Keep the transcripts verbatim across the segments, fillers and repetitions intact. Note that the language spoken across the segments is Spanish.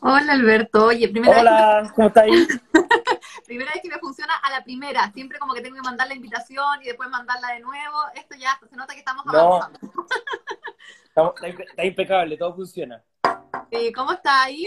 Hola Alberto, oye, primera vez que me, Hola, ¿cómo estáis? primera vez que me funciona a la primera, siempre como que tengo que mandar la invitación y después mandarla de nuevo, esto ya se nota que estamos No, avanzando. estamos- está, impe- está impecable, todo funciona. Eh, ¿cómo está ahí?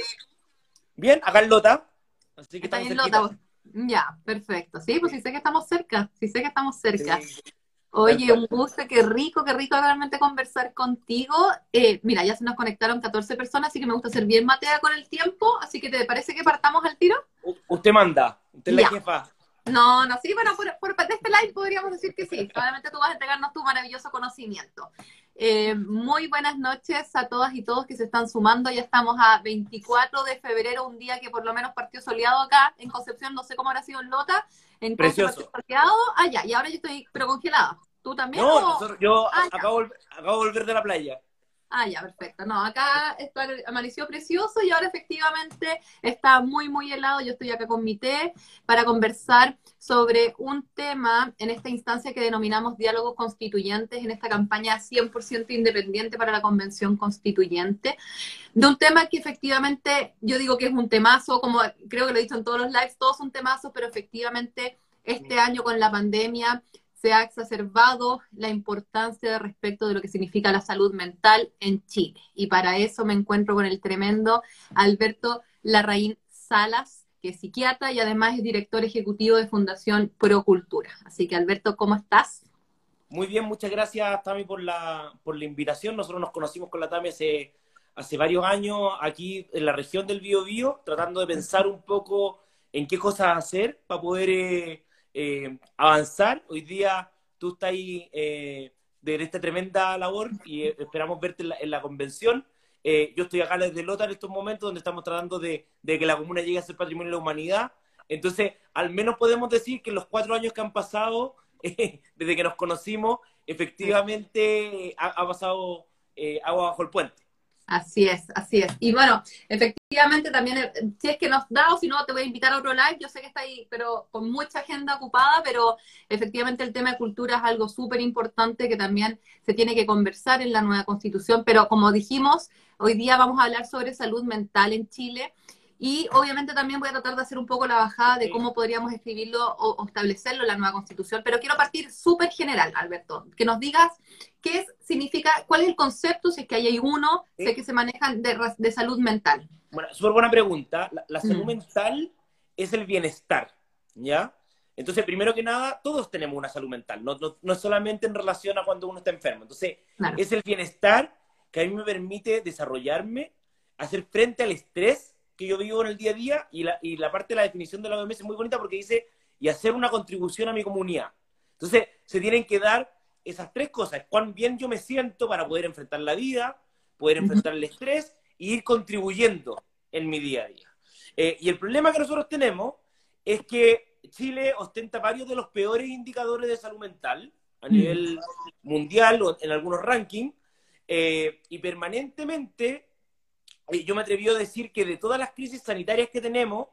Bien, acá en Lota, así que ¿Está estamos bien Lota? cerquita. Vos? Ya, perfecto. Sí, pues sí Sí, sé que estamos cerca, sí sé que estamos cerca. sí, tal Oye, un cual. gusto, qué rico, qué rico realmente conversar contigo. Eh, mira, ya se nos conectaron catorce personas, así que me gusta ser bien matea con el tiempo, así que ¿te parece que partamos al tiro? U- usted manda, usted es la Ya. jefa. No, no, sí, bueno, por, por, de este live podríamos decir que sí. Solamente tú vas a entregarnos tu maravilloso conocimiento. Eh, muy buenas noches a todas y todos que se están sumando. Ya estamos a veinticuatro de febrero, un día que por lo menos partió soleado acá en Concepción. No sé cómo habrá sido en Lota. En Conce partió Precioso. soleado. Ah, ya, y ahora yo estoy pero congelada. ¿Tú también No, o...? nosotros, yo a- Ah, ya. acabo, de vol- acabo de volver de la playa. Ah, ya, perfecto. No, acá esto amaneció precioso y ahora efectivamente está muy, muy helado. Yo estoy acá con mi té para conversar sobre un tema en esta instancia que denominamos diálogos constituyentes, en esta campaña cien por ciento independiente para la Convención Constituyente, de un tema que efectivamente yo digo que es un temazo, como creo que lo he dicho en todos los lives, todos son temazos, pero efectivamente este año con la pandemia se ha exacerbado la importancia de respecto de lo que significa la salud mental en Chile. Y para eso me encuentro con el tremendo Alberto Larraín Salas, que es psiquiatra y además es director ejecutivo de Fundación Procultura. Así que Alberto, ¿cómo estás? Muy bien, muchas gracias, Tami, por la, por la invitación. Nosotros nos conocimos con la Tami hace, hace varios años aquí en la región del Biobío, tratando de pensar un poco en qué cosas hacer para poder eh, eh, avanzar. Hoy día tú estás ahí eh, de esta tremenda labor y eh, esperamos verte en la, en la convención. Eh, yo estoy acá desde Lota en estos momentos donde estamos tratando de, de que la comuna llegue a ser patrimonio de la humanidad. Entonces, al menos podemos decir que en los cuatro años que han pasado desde que nos conocimos, efectivamente ha, ha pasado eh, agua bajo el puente. Así es, así es. Y bueno, efectivamente también, eh, si es que nos da o si no, te voy a invitar a otro live. Yo sé que está ahí, pero con mucha agenda ocupada, pero efectivamente el tema de cultura es algo súper importante que también se tiene que conversar en la nueva constitución. Pero como dijimos, hoy día vamos a hablar sobre salud mental en Chile. Y obviamente también voy a tratar de hacer un poco la bajada de Sí, cómo podríamos escribirlo o, o establecerlo en la nueva constitución. Pero quiero partir súper general, Alberto, que nos digas qué es, significa, cuál es el concepto, si es que hay uno, sé sí. que se manejan de, de salud mental. Bueno, súper buena pregunta. La, la salud Mm. mental es el bienestar, ¿ya? Entonces, primero que nada, todos tenemos una salud mental, no, no, no es solamente en relación a cuando uno está enfermo. Entonces, Claro. es el bienestar que a mí me permite desarrollarme, hacer frente al estrés que yo vivo en el día a día y la, y la parte de la definición de la O M S es muy bonita porque dice, y hacer una contribución a mi comunidad. Entonces, se tienen que dar esas tres cosas, cuán bien yo me siento para poder enfrentar la vida, poder Ujú. enfrentar el estrés e ir contribuyendo en mi día a día. Eh, y el problema que nosotros tenemos es que Chile ostenta varios de los peores indicadores de salud mental a Mm. nivel mundial o en algunos rankings, eh, y permanentemente eh, yo me atreví a decir que de todas las crisis sanitarias que tenemos,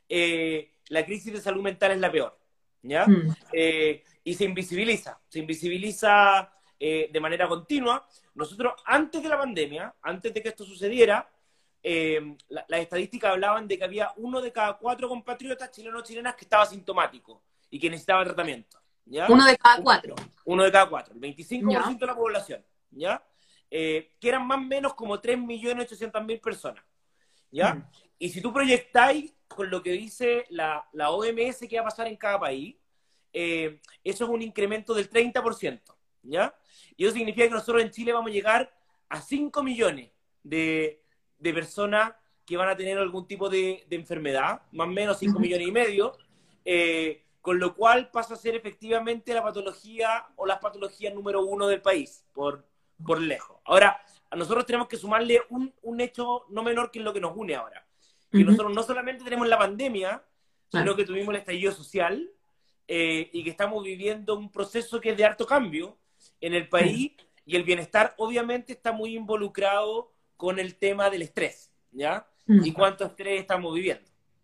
eh, la crisis de salud mental es la peor, ¿ya? Mm. Eh, y se invisibiliza, se invisibiliza eh, de manera continua. Nosotros, antes de la pandemia, antes de que esto sucediera, eh, la, las estadísticas hablaban de que había uno de cada cuatro compatriotas chilenos o chilenas que estaba sintomático y que necesitaba tratamiento, ¿ya? Uno de cada cuatro. Uno de cada cuatro, el veinticinco por Ya. ciento de la población, ¿ya? Eh, que eran más o menos como tres millones ochocientas mil personas, Mm. ¿ya? Y si tú proyectáis con lo que dice la, la O M S que va a pasar en cada país, eh, eso es un incremento del treinta por ciento, ¿ya? Y eso significa que nosotros en Chile vamos a llegar a cinco millones de, de personas que van a tener algún tipo de, de enfermedad, más o menos cinco Ujú. millones y medio, eh, con lo cual pasa a ser efectivamente la patología o las patologías número uno del país, por, por lejos. Ahora, a nosotros tenemos que sumarle un, un hecho no menor que es lo que nos une ahora. Que Ujú. nosotros no solamente tenemos la pandemia, Claro. sino que tuvimos el estallido social, eh, y que estamos viviendo un proceso que es de harto cambio en el Sí. país, y el bienestar obviamente está muy involucrado con el tema del estrés, ¿ya? Y Mm. cuánto estrés estamos viviendo.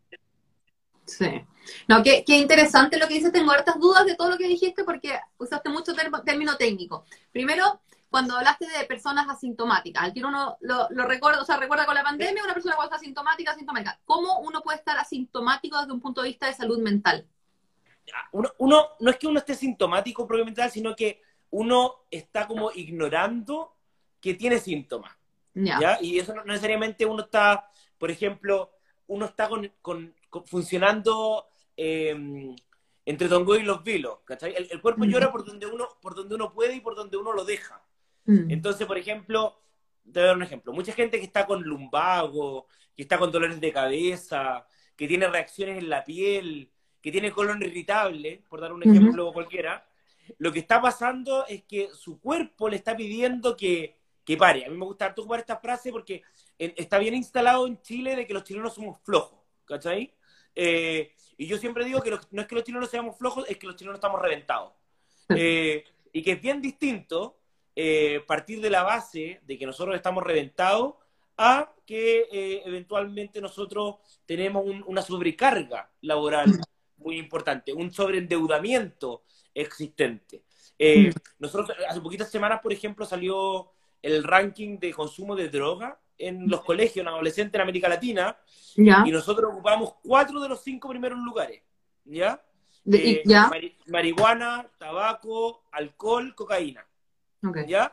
Sí. No, qué, qué interesante lo que dices. Tengo hartas dudas de todo lo que dijiste porque usaste mucho termo- término técnico. Primero, cuando hablaste de personas asintomáticas, al tiro uno lo, lo recuerda, o sea, recuerda con la pandemia, una persona cuando está asintomática, asintomática. ¿Cómo uno puede estar asintomático desde un punto de vista de salud mental? Uno, uno no es que uno esté sintomático propiamente tal, sino que uno está como ignorando que tiene síntomas, Ya. ¿ya? Y eso no necesariamente uno está, por ejemplo, uno está con, con, con funcionando eh, entre Tongoy y los vilos, ¿cachai? El, el cuerpo Mm. llora por donde, uno, por donde uno puede y por donde uno lo deja. Mm. Entonces, por ejemplo, te voy a dar un ejemplo. Mucha gente que está con lumbago, que está con dolores de cabeza, que tiene reacciones en la piel, que tiene colon irritable, por dar un ejemplo Uh-huh. cualquiera, lo que está pasando es que su cuerpo le está pidiendo que, que pare. A mí me gusta harto ocupar esta frase porque en, está bien instalado en Chile de que los chilenos somos flojos, ¿cachai? Eh, y yo siempre digo que los, no es que los chilenos seamos flojos, es que los chilenos estamos reventados. Eh, y que es bien distinto eh, partir de la base de que nosotros estamos reventados a que eh, eventualmente nosotros tenemos un, una sobrecarga laboral muy importante, un sobreendeudamiento existente. Eh, nosotros hace poquitas semanas, por ejemplo, salió el ranking de consumo de droga en los colegios, en adolescentes en América Latina, Ya. y nosotros ocupamos cuatro de los cinco primeros lugares, ¿ya? De- Eh, y- ya. mari- marihuana, tabaco, alcohol, cocaína, Okay. ¿ya?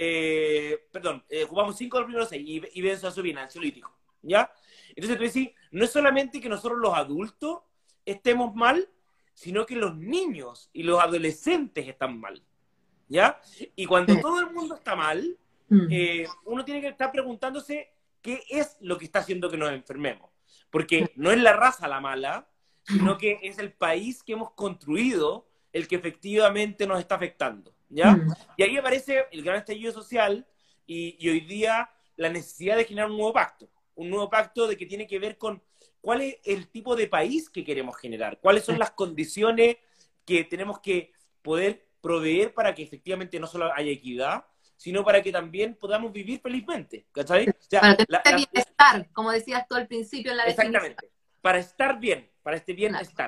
Eh, perdón, eh, ocupamos cinco de los primeros seis, y, y benzodiazepina, ansiolítico, ¿ya? Entonces tú decís, no es solamente que nosotros los adultos estemos mal, sino que los niños y los adolescentes están mal, ¿ya? Y cuando Sí. todo el mundo está mal, Mm. eh, uno tiene que estar preguntándose qué es lo que está haciendo que nos enfermemos. Porque no es la raza la mala, sino que es el país que hemos construido el que efectivamente nos está afectando, ¿ya? Mm. Y ahí aparece el gran estallido social y, y hoy día la necesidad de generar un nuevo pacto. Un nuevo pacto de que tiene que ver con cuál es el tipo de país que queremos generar, cuáles son las condiciones que tenemos que poder proveer para que efectivamente no solo haya equidad, sino para que también podamos vivir felizmente, ¿cachai? O sea, Para tener la- este la- bienestar, como decías tú al principio en la definición. exactamente, para estar bien, para este bienestar.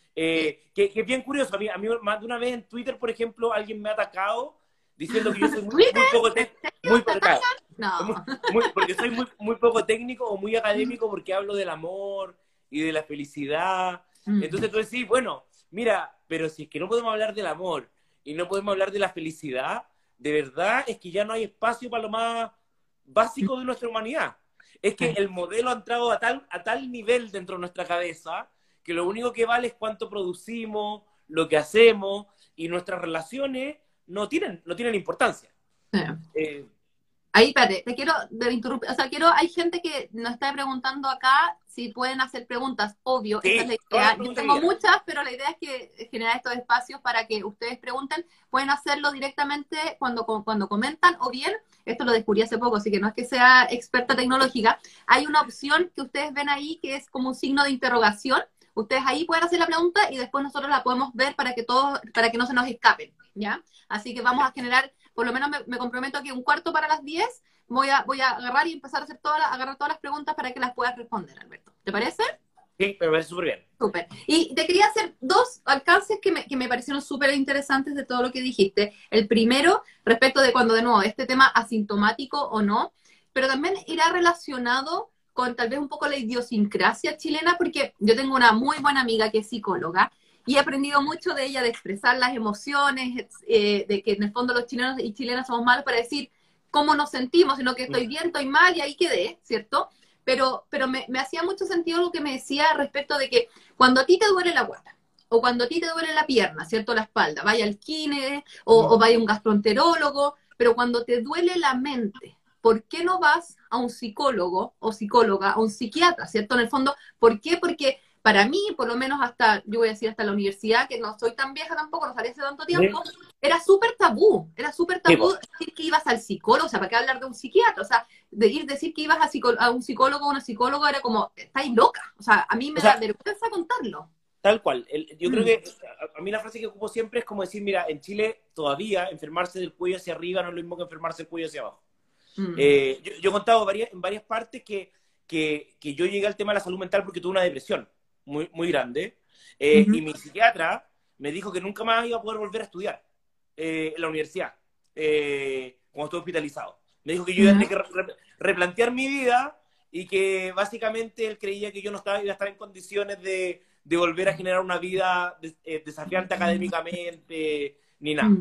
Eh, que, que es bien curioso, a mí, a mí más de una vez en Twitter, por ejemplo, alguien me ha atacado diciendo que yo soy muy, muy poco técnico, muy, claro, No. muy, muy- porque soy muy, muy poco técnico o muy académico porque hablo del amor y de la felicidad. Mm. Entonces tú decís, bueno, mira, pero si es que no podemos hablar del amor y no podemos hablar de la felicidad, de verdad es que ya no hay espacio para lo más básico de nuestra humanidad. Es que el modelo ha entrado a tal, a tal nivel dentro de nuestra cabeza que lo único que vale es cuánto producimos, lo que hacemos, y nuestras relaciones no tienen, no tienen importancia. Sí. Eh, Ahí, espérate, te quiero de interrumpir, o sea, quiero, hay gente que nos está preguntando acá si pueden hacer preguntas, obvio, Sí, esa es la todas las idea. Yo preguntas tengo que quieran. muchas, pero la idea es que generar estos espacios para que ustedes pregunten, pueden hacerlo directamente cuando, cuando comentan, o bien, esto lo descubrí hace poco, así que no es que sea experta tecnológica, hay una opción que ustedes ven ahí que es como un signo de interrogación. Ustedes ahí pueden hacer la pregunta y después nosotros la podemos ver para que todos, para que no se nos escapen, ¿ya? Así que vamos a generar, por lo menos me, me comprometo a que un cuarto para las diez voy a, voy a agarrar y empezar a hacer todas las, agarrar todas las preguntas para que las puedas responder, Alberto. ¿Te parece? Sí, me parece súper bien. Súper. Y te quería hacer dos alcances que me, que me parecieron súper interesantes de todo lo que dijiste. El primero, respecto de cuando, de nuevo, este tema asintomático o no, pero también irá relacionado con tal vez un poco la idiosincrasia chilena, porque yo tengo una muy buena amiga que es psicóloga y he aprendido mucho de ella, de expresar las emociones, eh, de que en el fondo los chilenos y chilenas somos malos para decir cómo nos sentimos, sino que estoy bien, estoy mal y ahí quedé, ¿cierto? Pero, pero me, me hacía mucho sentido lo que me decía respecto de que cuando a ti te duele la guata, o cuando a ti te duele la pierna, ¿cierto? La espalda, vaya al kine, o, o vaya a un gastroenterólogo, pero cuando te duele la mente, ¿por qué no vas a un psicólogo o psicóloga, a un psiquiatra, ¿cierto? En el fondo, ¿por qué? Porque para mí, por lo menos hasta, yo voy a decir hasta la universidad, que no soy tan vieja tampoco, no salí hace tanto tiempo, ¿sí? Era súper tabú, era súper tabú sí, decir que ibas al psicólogo, o sea, ¿para qué hablar de un psiquiatra? O sea, de ir decir que ibas a, a un psicólogo o una psicóloga era como, estáis loca, o sea, a mí me o da sea, vergüenza contarlo. Tal cual, el, yo mm. creo que a, a mí la frase que ocupo siempre es como decir, mira, en Chile todavía enfermarse del cuello hacia arriba no es lo mismo que enfermarse del cuello hacia abajo. Mm. Eh, yo, yo he contado varias, en varias partes que, que, que yo llegué al tema de la salud mental porque tuve una depresión muy, muy grande, eh, uh-huh. y mi psiquiatra me dijo que nunca más iba a poder volver a estudiar eh, en la universidad, eh, cuando estuve hospitalizado. Me dijo que yo iba a tener que re replantear mi vida y que básicamente él creía que yo no estaba, iba a estar en condiciones de, de volver a generar una vida des, eh, desafiante académicamente, ni nada.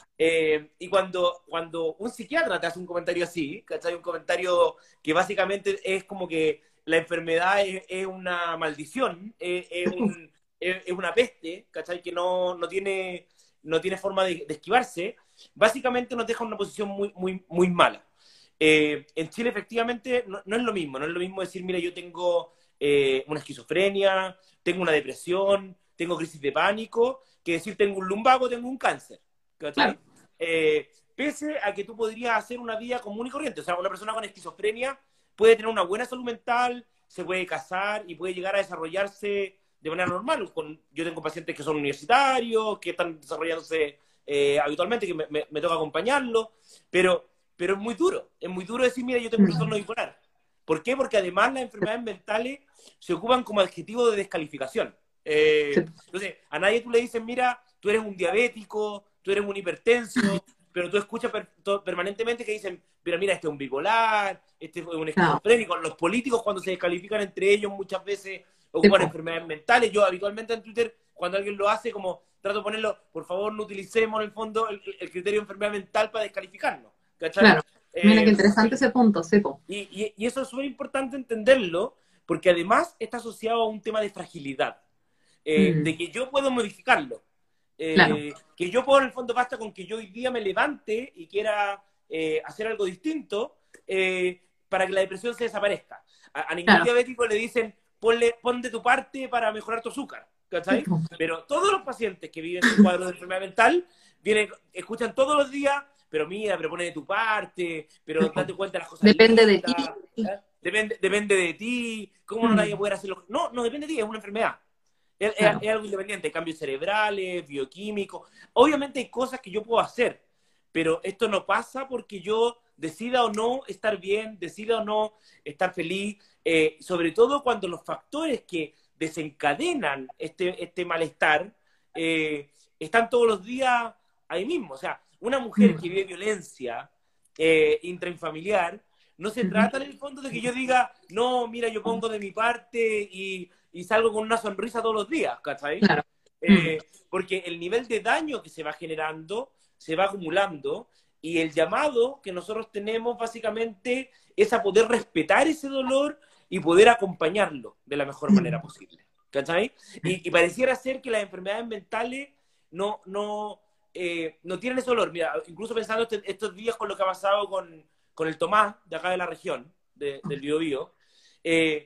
Eh, y cuando, cuando un psiquiatra te hace un comentario así, ¿cachai? Un comentario que básicamente es como que la enfermedad es, es una maldición, es, es, un, es, es una peste, ¿cachai? Que no, no, tiene, no tiene forma de, de esquivarse, básicamente nos deja en una posición muy, muy, muy mala. Eh, en Chile efectivamente no, no es lo mismo, no es lo mismo decir, mira, yo tengo eh, una esquizofrenia, tengo una depresión, tengo crisis de pánico, que decir tengo un lumbago, tengo un cáncer, ¿cachai? Claro. Eh, pese a que tú podrías hacer una vida común y corriente, o sea, una persona con esquizofrenia puede tener una buena salud mental, se puede casar y puede llegar a desarrollarse de manera normal. Con, yo tengo pacientes que son universitarios, que están desarrollándose eh, habitualmente, que me, me, me toca acompañarlos, pero, pero es muy duro, es muy duro decir, mira, yo tengo un trastorno bipolar. ¿Por qué? Porque además las enfermedades mentales se ocupan como adjetivo de descalificación. Eh, entonces, a nadie tú le dices, mira, tú eres un diabético, tú eres un hipertenso, pero tú escuchas per permanentemente que dicen, pero mira, este es un bipolar, este es un esquizofrénico. Los políticos cuando se descalifican entre ellos muchas veces ocupan enfermedades mentales. Yo habitualmente en Twitter, cuando alguien lo hace, como trato de ponerlo, por favor no utilicemos en el fondo el, el criterio de enfermedad mental para descalificarnos. ¿Cachai? Claro. Mira, eh, qué interesante ese punto, sí, po. Y, y, y eso es súper importante entenderlo, porque además está asociado a un tema de fragilidad, eh, mm. de que yo puedo modificarlo. Eh, claro. Que yo puedo, en el fondo, basta con que yo hoy día me levante y quiera eh, hacer algo distinto eh, para que la depresión se desaparezca. A, a ningún claro. diabético le dicen, ponle, pon de tu parte para mejorar tu azúcar, ¿cachai? Pero todos los pacientes que viven en cuadros de enfermedad mental vienen, escuchan todos los días, pero mira, pero pone de tu parte, pero date cuenta de las cosas. Depende lindas, de ti. ¿eh? Depende, depende de ti. ¿Cómo no nadie puede hacerlo? No, no depende de ti, es una enfermedad. Es, claro. es, es algo independiente, cambios cerebrales, bioquímicos. Obviamente hay cosas que yo puedo hacer, pero esto no pasa porque yo decida o no estar bien, decida o no estar feliz, eh, sobre todo cuando los factores que desencadenan este, este malestar eh, están todos los días ahí mismo. O sea, una mujer que vive violencia eh, intrainfamiliar, no se trata en el fondo de que yo diga, no, mira, yo pongo de mi parte y... y salgo con una sonrisa todos los días, ¿cachai? Claro. Eh, porque el nivel de daño que se va generando se va acumulando y el llamado que nosotros tenemos básicamente es a poder respetar ese dolor y poder acompañarlo de la mejor manera posible, ¿cachai? Y, y pareciera ser que las enfermedades mentales no, no, eh, no tienen ese dolor. Mira, incluso pensando este, estos días con lo que ha pasado con, con el Tomás de acá de la región, de, del Biobío, eh,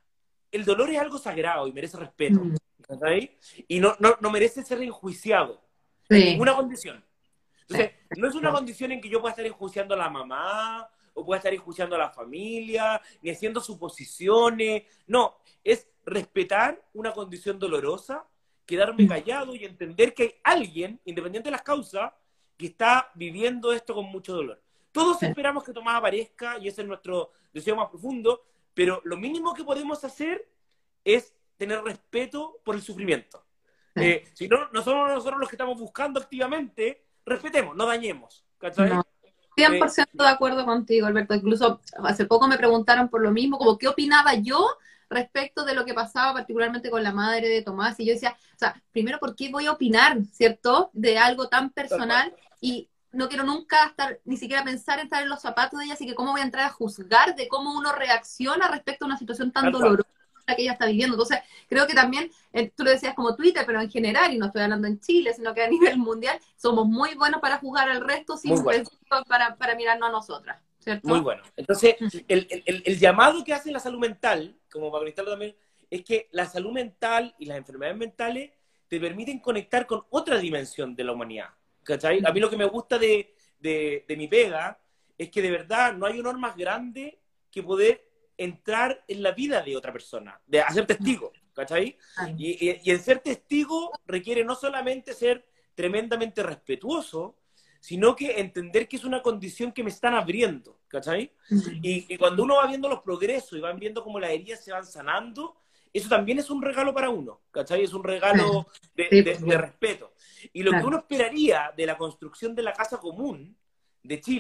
el dolor es algo sagrado y merece respeto, ¿sabes? Y no, no, no merece ser enjuiciado sí. en ninguna condición. Entonces, no es una condición en que yo pueda estar enjuiciando a la mamá, o pueda estar enjuiciando a la familia, ni haciendo suposiciones. No, es respetar una condición dolorosa, quedarme callado y entender que hay alguien, independiente de las causas, que está viviendo esto con mucho dolor. Todos esperamos que Tomás aparezca, y ese es nuestro deseo más profundo, pero lo mínimo que podemos hacer es tener respeto por el sufrimiento. Sí. Eh, si no, no somos nosotros los que estamos buscando activamente, respetemos, no dañemos. ¿Cachai? No. cien por ciento de acuerdo contigo, Alberto. Incluso hace poco me preguntaron por lo mismo, como qué opinaba yo respecto de lo que pasaba particularmente con la madre de Tomás. Y yo decía, o sea, primero, ¿por qué voy a opinar, cierto? De algo tan personal y no quiero nunca estar, ni siquiera pensar en estar en los zapatos de ella, así que cómo voy a entrar a juzgar de cómo uno reacciona respecto a una situación tan dolorosa que ella está viviendo. Entonces, creo que también, eh, tú lo decías como Twitter, pero en general, y no estoy hablando en Chile, sino que a nivel mundial, somos muy buenos para juzgar al resto sin bueno. para, para mirarnos a nosotras, ¿cierto? Muy bueno. Entonces, el, el, el llamado que hace la salud mental, como para conectarlo también, es que la salud mental y las enfermedades mentales te permiten conectar con otra dimensión de la humanidad. ¿Cachai? A mí lo que me gusta de, de, de mi pega es que de verdad no hay honor más grande que poder entrar en la vida de otra persona, de hacer testigo, ¿cachai? Y, y, y el ser testigo requiere no solamente ser tremendamente respetuoso, sino que entender que es una condición que me están abriendo, ¿cachai? Y, y cuando uno va viendo los progresos y van viendo cómo las heridas se van sanando, eso también es un regalo para uno, ¿cachai? Es un regalo de, de, de respeto. Y lo que uno esperaría de la construcción de la casa común de Chile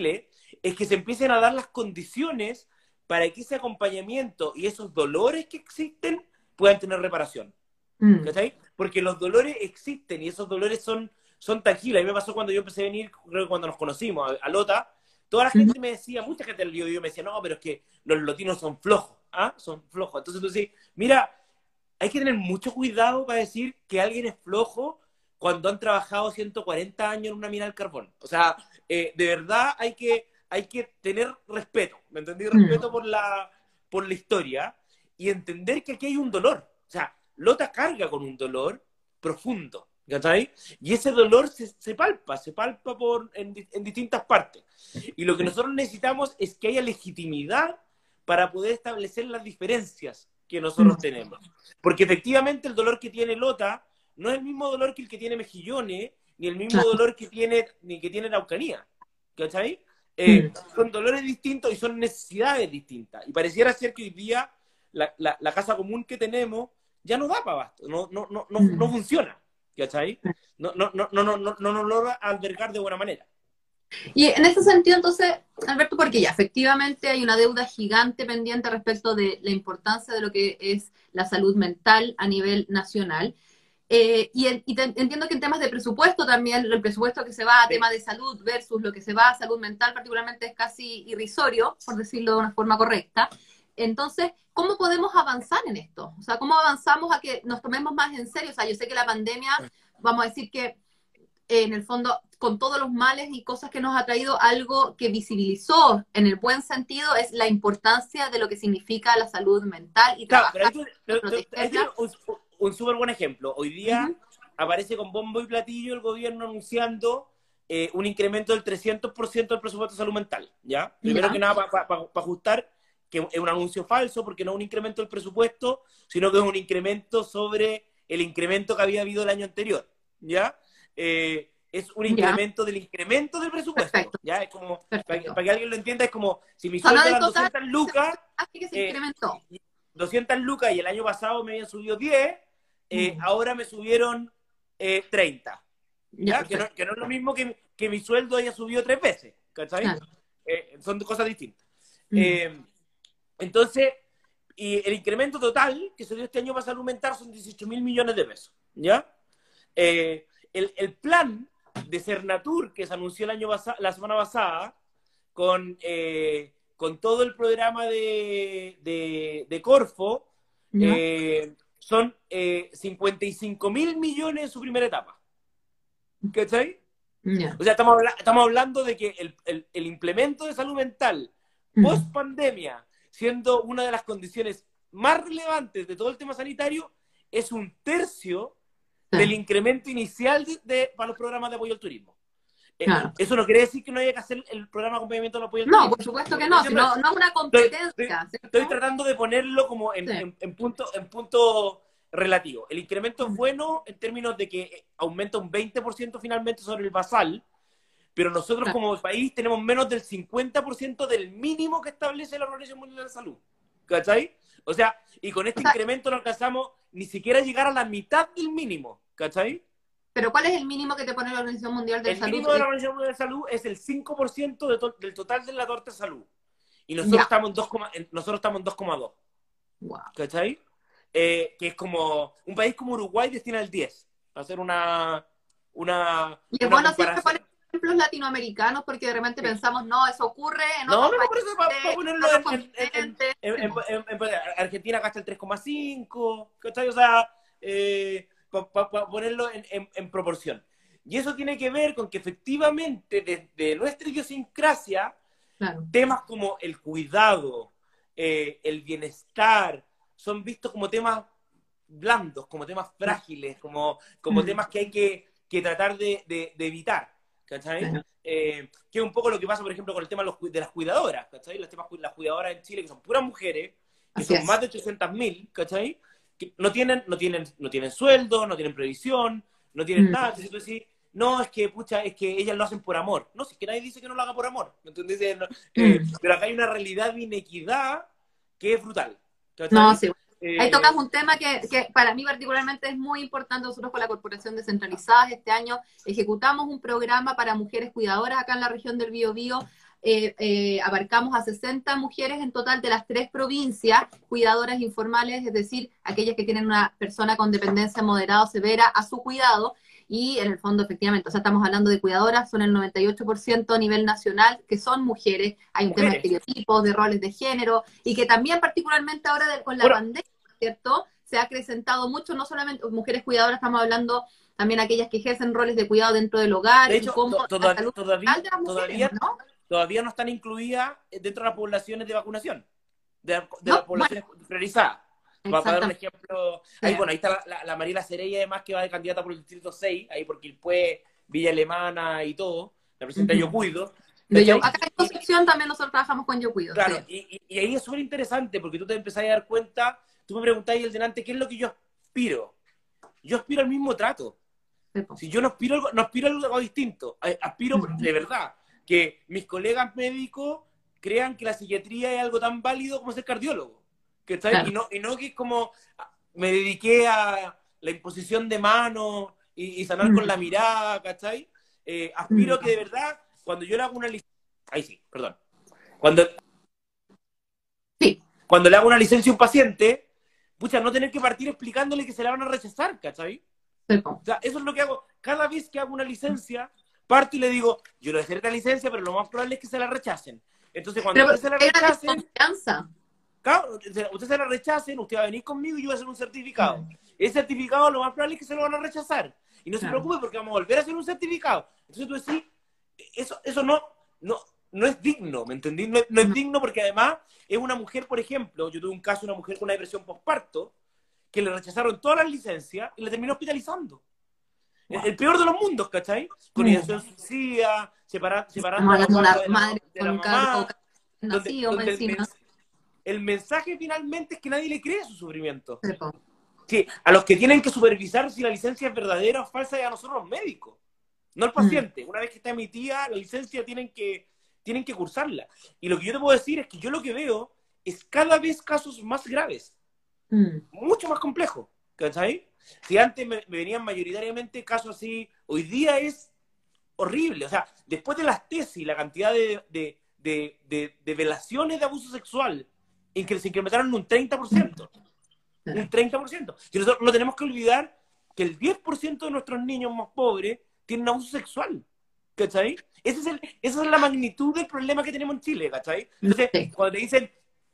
es que se empiecen a dar las condiciones para que ese acompañamiento y esos dolores que existen puedan tener reparación. Mm. ¿Cachai? Porque los dolores existen y esos dolores son, son tangibles. A mí me pasó cuando yo empecé a venir, creo que cuando nos conocimos, a, a Lota, toda la gente Ujú. me decía, mucha gente del Biobío me decía, no, pero es que los lotinos son flojos, ¿ah? Son flojos. Entonces tú decís, mira, hay que tener mucho cuidado para decir que alguien es flojo cuando han trabajado ciento cuarenta años en una mina del carbón. O sea, eh, de verdad hay que, hay que tener respeto, ¿me entendí? Mm. Respeto por la, por la historia y entender que aquí hay un dolor. O sea, Lota carga con un dolor profundo, ¿cachai? Y ese dolor se, se palpa, se palpa por, en, en distintas partes. Y lo que nosotros necesitamos es que haya legitimidad para poder establecer las diferencias que nosotros Mm. tenemos. Porque efectivamente el dolor que tiene Lota no es el mismo dolor que el que tiene Mejillones, ni el mismo Claro. dolor que tiene, ni que tiene Araucanía, ¿cachai? Eh, Mm. son dolores distintos y son necesidades distintas. Y pareciera ser que hoy día la, la, la casa común que tenemos ya no da para abasto, no, no, no, no, no Mm. funciona, ¿cachai? No, no, no, no, no, no, no nos logra albergar de buena manera. Y en ese sentido, entonces, Alberto, porque ya efectivamente hay una deuda gigante pendiente respecto de la importancia de lo que es la salud mental a nivel nacional. Eh, y, en, y te, entiendo que en temas de presupuesto también, el presupuesto que se va a Sí. tema de salud versus lo que se va a salud mental particularmente es casi irrisorio, por decirlo de una forma correcta. Entonces, ¿cómo podemos avanzar en esto? O sea, ¿cómo avanzamos a que nos tomemos más en serio? O sea, yo sé que la pandemia, vamos a decir que eh, en el fondo, con todos los males y cosas que nos ha traído, algo que visibilizó en el buen sentido es la importancia de lo que significa la salud mental y Claro, pero ahí, trabajar tú, para tú- tú- ahí tienes protegerla. un, un súper buen ejemplo. Hoy día Ujú. aparece con bombo y platillo el gobierno anunciando eh, un incremento del trescientos por ciento del presupuesto de salud mental, ¿ya? Primero que Ya, nada, para pa, pa, pa ajustar, que es un anuncio falso, porque no es un incremento del presupuesto, sino que es un incremento sobre el incremento que había habido el año anterior, ¿ya? Eh, es un ya, incremento del incremento del presupuesto, perfecto, ¿ya? Es como, para, perfecto. para que alguien lo entienda, es como, si mi O sea, no sueldo del eran total, doscientas lucas, así que se eh, incrementó. doscientas lucas y el año pasado me habían subido diez, eh, Mm. ahora me subieron eh, treinta. Ya, ¿Ya? Que no, perfecto. que no es lo mismo que, que mi sueldo haya subido tres veces, ¿cachai? Claro. Eh, son cosas distintas. Mm. Eh, entonces, y el incremento total que se dio este año para salud mental son dieciocho mil millones de pesos, ¿ya? Eh, el, el plan de Cernatur que se anunció el año pasa, la semana pasada con, eh, con todo el programa de, de, de Corfo Ya, eh, son eh, cincuenta y cinco mil millones en su primera etapa. ¿Cachai? ya. O sea, estamos, habla estamos hablando de que el, el, el implemento de salud mental Mm. post pandemia, siendo una de las condiciones más relevantes de todo el tema sanitario, es un tercio Sí, del incremento inicial de, de, para los programas de apoyo al turismo. Eh, claro. eso no quiere decir que no haya que hacer el programa de acompañamiento al apoyo al No, turismo. por supuesto Lo que que estoy no, si diciendo no, es, no es una estoy, estoy, competencia, estoy ¿cierto? tratando de ponerlo como en, Sí. en, en, punto, en punto relativo. El incremento es Mm. bueno en términos de que aumenta un veinte por ciento finalmente sobre el basal, pero nosotros Claro. como país tenemos menos del cincuenta por ciento del mínimo que establece la Organización Mundial de la Salud. ¿Cachai? O sea, y con O este sea, incremento no alcanzamos ni siquiera a llegar a la mitad del mínimo. ¿Cachai? pero ¿cuál es el mínimo que te pone la Organización Mundial de la El Salud? mínimo de Eh, la Organización Mundial de la Salud es el cinco por ciento de to del total de la torta de salud. Y nosotros Ya. estamos en dos, nosotros estamos en dos coma dos. Wow. ¿Cachai? Eh, que es como, un país como Uruguay destina el diez. A hacer una, una, Y es una bueno siempre comparación. poner ejemplos latinoamericanos porque de repente Sí. pensamos, no, eso ocurre en No, otros no, no, por eso para pa países, en ponerlo otros en, en, en, continentes. en, Sí, en, po. en, en, Argentina gasta el tres coma cinco, ¿cachai? O sea, eh, para pa, pa ponerlo en, en, en proporción. Y eso tiene que ver con que efectivamente desde nuestra idiosincrasia, Claro. temas como el cuidado, eh, el bienestar, son vistos como temas blandos, como temas frágiles, como, como Mm. temas que hay que, que tratar de, de, de evitar, ¿cachai? Claro. Eh, que es un poco lo que pasa, por ejemplo, con el tema de, los, de las cuidadoras, ¿cachai? Los temas, las cuidadoras en Chile, que son puras mujeres, que Así son más es. de ochocientas mil, ¿cachai? Que no tienen, no, tienen, no tienen sueldo, no tienen previsión, no tienen Mm. nada. Entonces tú decís, no, es que, pucha, es que ellas lo hacen por amor. No, si es que nadie dice que no lo haga por amor. ¿Entendés? Eh, no, eh, Mm. pero acá hay una realidad de inequidad que es brutal, No, ¿cachai? sí. Ahí tocas Eh, un tema que, que para mí particularmente es muy importante. Nosotros con la Corporación Descentralizadas este año ejecutamos un programa para mujeres cuidadoras acá en la región del Biobío eh, eh, abarcamos a sesenta mujeres en total de las tres provincias, cuidadoras informales, es decir, aquellas que tienen una persona con dependencia moderada o severa a su cuidado, y en el fondo, efectivamente, o sea, estamos hablando de cuidadoras, son el noventa y ocho por ciento a nivel nacional, que son mujeres, hay un tema de Mujeres. estereotipos, de roles de género, y que también particularmente ahora de, con la Bueno, pandemia, ¿cierto? Se ha acrecentado mucho, no solamente mujeres cuidadoras, estamos hablando también aquellas que ejercen roles de cuidado dentro del hogar de y hecho, cómo to- la todavía, salud todavía, mental de las mujeres, todavía, ¿no? todavía no están incluidas dentro de las poblaciones de vacunación, de, la- de las No, bueno, poblaciones priorizadas. Para, para dar un exactamente. ejemplo, ahí, Sí. bueno, ahí está la, la, la Mariela Cerella, además, que va de candidata por el distrito seis, ahí por Quilpué, Villa Alemana y todo, la presidenta Yo Ujú. Cuido, De yo, ¿cachai? acá en Y, Concepción también nosotros trabajamos con Yo Cuido, sí. claro, y, y, y ahí es súper interesante, porque tú te empezás a dar cuenta, tú me preguntás ahí el delante, ¿qué es lo que yo aspiro? Yo aspiro al mismo trato. Sí, po. Si yo no aspiro, algo, no aspiro a algo distinto, aspiro Ujú. de verdad que mis colegas médicos crean que la psiquiatría es algo tan válido como ser cardiólogo. ¿Cachai? Claro. Y no, y no que es como me dediqué a la imposición de manos y, y sanar con Mm, la mirada, ¿cachai? Eh, aspiro a que mm. de verdad, cuando yo le hago una licencia, ahí sí, perdón. Cuando, Sí, cuando le hago una licencia a un paciente, pucha, no tener que partir explicándole que se la van a rechazar, ¿cachai? sí, po. O sea, eso es lo que hago. Cada vez que hago una licencia, parto y le digo, yo le voy a hacer esta licencia, pero lo más probable es que se la rechacen. Entonces, cuando Pero usted se la hay una rechacen, desconfianza. claro, usted se la rechacen, usted va a venir conmigo y yo voy a hacer un certificado. Mm, Ese certificado lo más probable es que se lo van a rechazar. Y no se claro. preocupe porque vamos a volver a hacer un certificado. Entonces tú decís, eso, eso no, no, no es digno, ¿me entendí? No, no es Mm, digno porque además es una mujer, por ejemplo, yo tuve un caso de una mujer con una depresión postparto, que le rechazaron todas las licencias y la terminó hospitalizando. El, wow. el peor de los mundos, ¿cachai? Con ideación Mm. suicida, separa, separando Estamos a la hablando de guagua una de la, madre de con la un cabro mamá, donde, nacido más donde el, encima. mens el mensaje finalmente es que nadie le cree su sufrimiento. Sí, po. Sí, a los que tienen que supervisar si la licencia es verdadera o falsa es a nosotros los médicos, no al Mm, paciente. Una vez que está emitida, la licencia tienen que, tienen que cursarla. Y lo que yo te puedo decir es que yo lo que veo es cada vez casos más graves, mm, mucho más complejos, ¿cachai? Si antes me, me venían mayoritariamente casos así, hoy día es horrible. O sea, después de las tesis, la cantidad de, de, de, de, de velaciones de abuso sexual en que se incrementaron en un treinta por ciento. Un claro. treinta por ciento. Y nosotros no tenemos que olvidar que el diez por ciento de nuestros niños más pobres tienen abuso sexual. ¿Cachai? Ese es el, esa es la magnitud del problema que tenemos en Chile, ¿cachai? Entonces, Sí. cuando te dicen,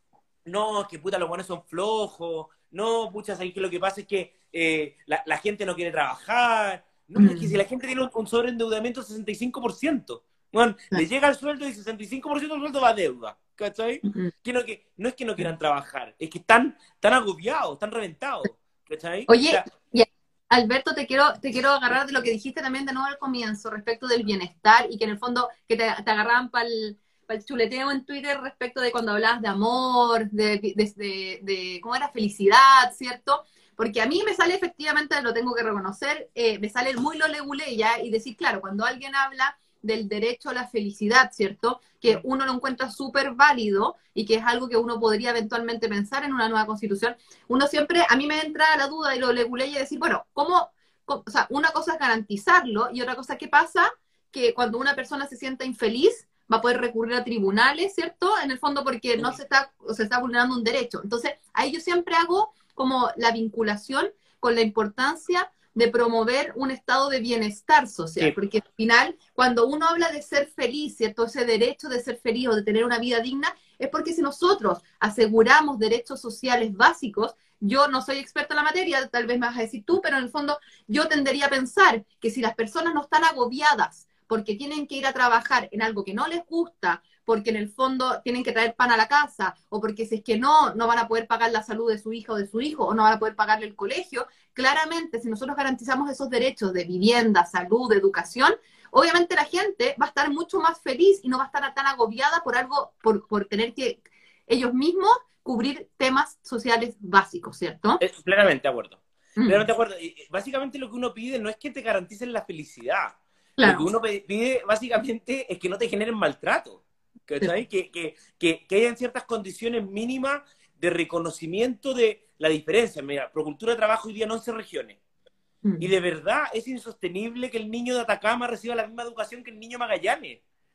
no, que puta, los buenos son flojos, no, pucha, ¿sabes qué? Lo que pasa es que eh, la, la gente no quiere trabajar. No, pero es que si Mm, la gente tiene un, un sobreendeudamiento del sesenta y cinco por ciento, bueno, le claro. llega el sueldo y el sesenta y cinco por ciento del sueldo va a deuda, ¿cachai? Mm, Que no, que, no es que no quieran claro. trabajar, es que están, están agobiados, están reventados, ¿cachai? O Oye, sea, y Alberto, te quiero, te quiero agarrar de lo que dijiste también de nuevo al comienzo respecto del bienestar y que en el fondo que te, te agarraban para el chuleteo en Twitter respecto de cuando hablabas de amor, de, de, de, de cómo era felicidad, ¿cierto? Porque a mí me sale efectivamente, lo tengo que reconocer, eh, me sale muy lo leguleya y decir, claro, cuando alguien habla del derecho a la felicidad, ¿cierto? Que uno lo encuentra súper válido y que es algo que uno podría eventualmente pensar en una nueva constitución, uno siempre, a mí me entra la duda y lo leguleya y decir, bueno, ¿cómo, cómo? O sea, una cosa es garantizarlo y otra cosa, ¿qué pasa? Que cuando una persona se sienta infeliz, va a poder recurrir a tribunales, ¿cierto? En el fondo porque no se está, o se está vulnerando un derecho. Entonces, ahí yo siempre hago como la vinculación con la importancia de promover un estado de bienestar social, sí, porque al final, cuando uno habla de ser feliz, ¿cierto? Ese derecho de ser feliz o de tener una vida digna, es porque si nosotros aseguramos derechos sociales básicos, yo no soy experta en la materia, tal vez me vas a decir tú, pero en el fondo yo tendería a pensar que si las personas no están agobiadas porque tienen que ir a trabajar en algo que no les gusta, porque en el fondo tienen que traer pan a la casa, o porque si es que no, no van a poder pagar la salud de su hija o de su hijo, o no van a poder pagarle el colegio, claramente si nosotros garantizamos esos derechos de vivienda, salud, de educación, obviamente la gente va a estar mucho más feliz y no va a estar tan agobiada por algo, por, por tener que ellos mismos cubrir temas sociales básicos, ¿cierto? eh, plenamente de acuerdo. Mm, Plenamente de acuerdo. Y, básicamente lo que uno pide no es que te garanticen la felicidad. Lo que claro. uno pide básicamente es que no te generen maltrato. Sí. ¿Cachai? Que, que, que, que hayan ciertas condiciones mínimas de reconocimiento de la diferencia. Mira, Procultura trabaja hoy día en once regiones. Y Mm, de verdad es insostenible que el niño de Atacama reciba la misma educación que el niño de Magallanes.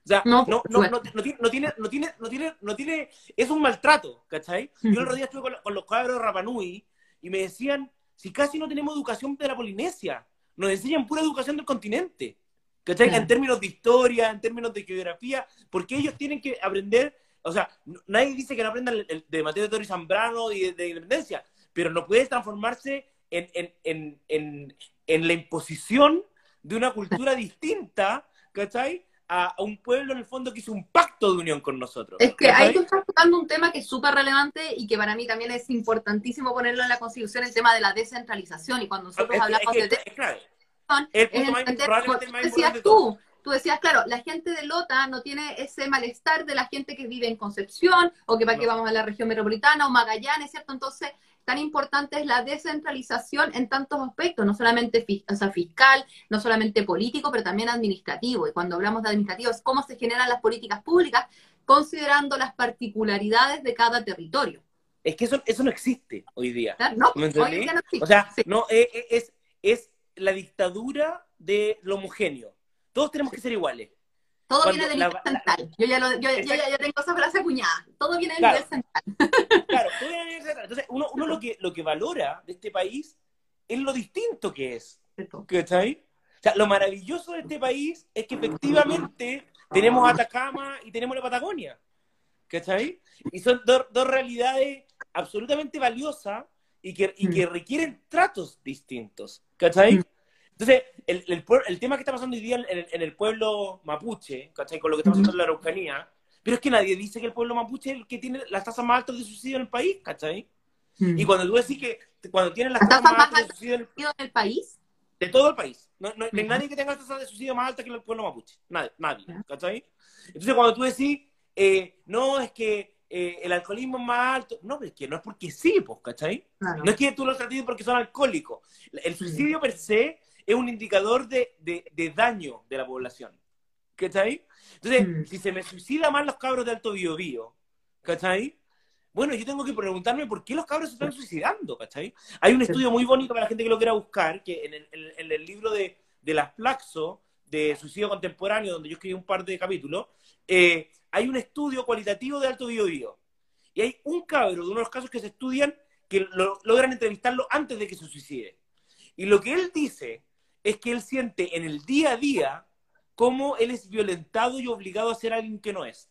O sea, No, no, por no, no, supuesto. no tiene, no tiene, no tiene, no tiene, no tiene, es un maltrato, ¿cachai? Yo el otro día estuve con, con los cabros de Rapa Nui y me decían, si casi no tenemos educación de la Polinesia, nos enseñan pura educación del continente, ¿cachai? En Claro. términos de historia, en términos de geografía, porque ellos tienen que aprender, o sea, nadie dice que no aprendan el, el, de Mateo de Toro y Zambrano y de, de independencia, pero no puede transformarse en, en, en, en, en la imposición de una cultura distinta, ¿cachai? A, a un pueblo en el fondo que hizo un pacto de unión con nosotros. Es que ahí ¿Cachai? tú estás tocando un tema que es súper relevante y que para mí también es importantísimo ponerlo en la Constitución, el tema de la descentralización. Y cuando nosotros Es, que, es, hablamos que de es, es clave. descentralización, Es el es punto más, entender, como probablemente tú el más importante decías de todos. tú, tú decías, claro, la gente de Lota no tiene ese malestar de la gente que vive en Concepción o que para qué No. vamos a la región metropolitana o Magallanes, ¿cierto? Entonces, tan importante es la descentralización en tantos aspectos, no solamente fis- o sea, fiscal, no solamente político, pero también administrativo. Y cuando hablamos de administrativo es cómo se generan las políticas públicas considerando las particularidades de cada territorio. Es que eso, eso no existe hoy día. ¿Verdad? No, ¿Me hoy en entendí? día no O existe. sea, Sí, no, es, es, es la dictadura de lo homogéneo. Todos tenemos sí. que ser iguales. Todo viene Cuando del la, nivel la, la, central. Yo ya, lo, yo, yo ya, ya tengo esa frase acuñada. Todo viene del nivel claro, central. claro, todo viene de central. Entonces, uno, uno lo, que, lo que valora de este país es lo distinto que es. ¿Cachai? O sea, lo maravilloso de este país es que efectivamente tenemos Atacama y tenemos la Patagonia. ¿Cachai? Y son do, dos realidades absolutamente valiosas y que, y que requieren tratos distintos. ¿Cachai? Entonces, el, el, el tema que está pasando hoy día en el, en el pueblo mapuche, ¿cachai? Con lo que está pasando en la Araucanía, pero es que nadie dice que el pueblo mapuche es el que tiene las tasas más altas de suicidio en el país, ¿cachai? Mm. Y cuando tú decís que cuando tienen las tasas más altas de suicidio en el, en el país, de todo el país, no, no, no hay nadie que tenga las tasas de suicidio más altas que el pueblo mapuche, nadie, nadie, ¿cachai? Entonces, cuando tú decís, eh, no, es que eh, el alcoholismo es más alto, no, pero es que no es porque sí, pues, ¿cachai? Claro. No es que tú los trates porque son alcohólicos. El suicidio sí. per se es un indicador de, de, de daño de la población, ¿cachai? Entonces, mm. si se me suicida más los cabros de Alto Biobío, ¿cachai? Bueno, yo tengo que preguntarme por qué los cabros se están suicidando, ¿cachai? Hay un estudio muy bonito para la gente que lo quiera buscar, que en el, en, en el libro de, de Las Flaxo, de Suicidio Contemporáneo, donde yo escribí un par de capítulos, eh, hay un estudio cualitativo de Alto Biobío. Y hay un cabro de uno de los casos que se estudian que lo, logran entrevistarlo antes de que se suicide. Y lo que él dice es que él siente en el día a día cómo él es violentado y obligado a ser alguien que no es.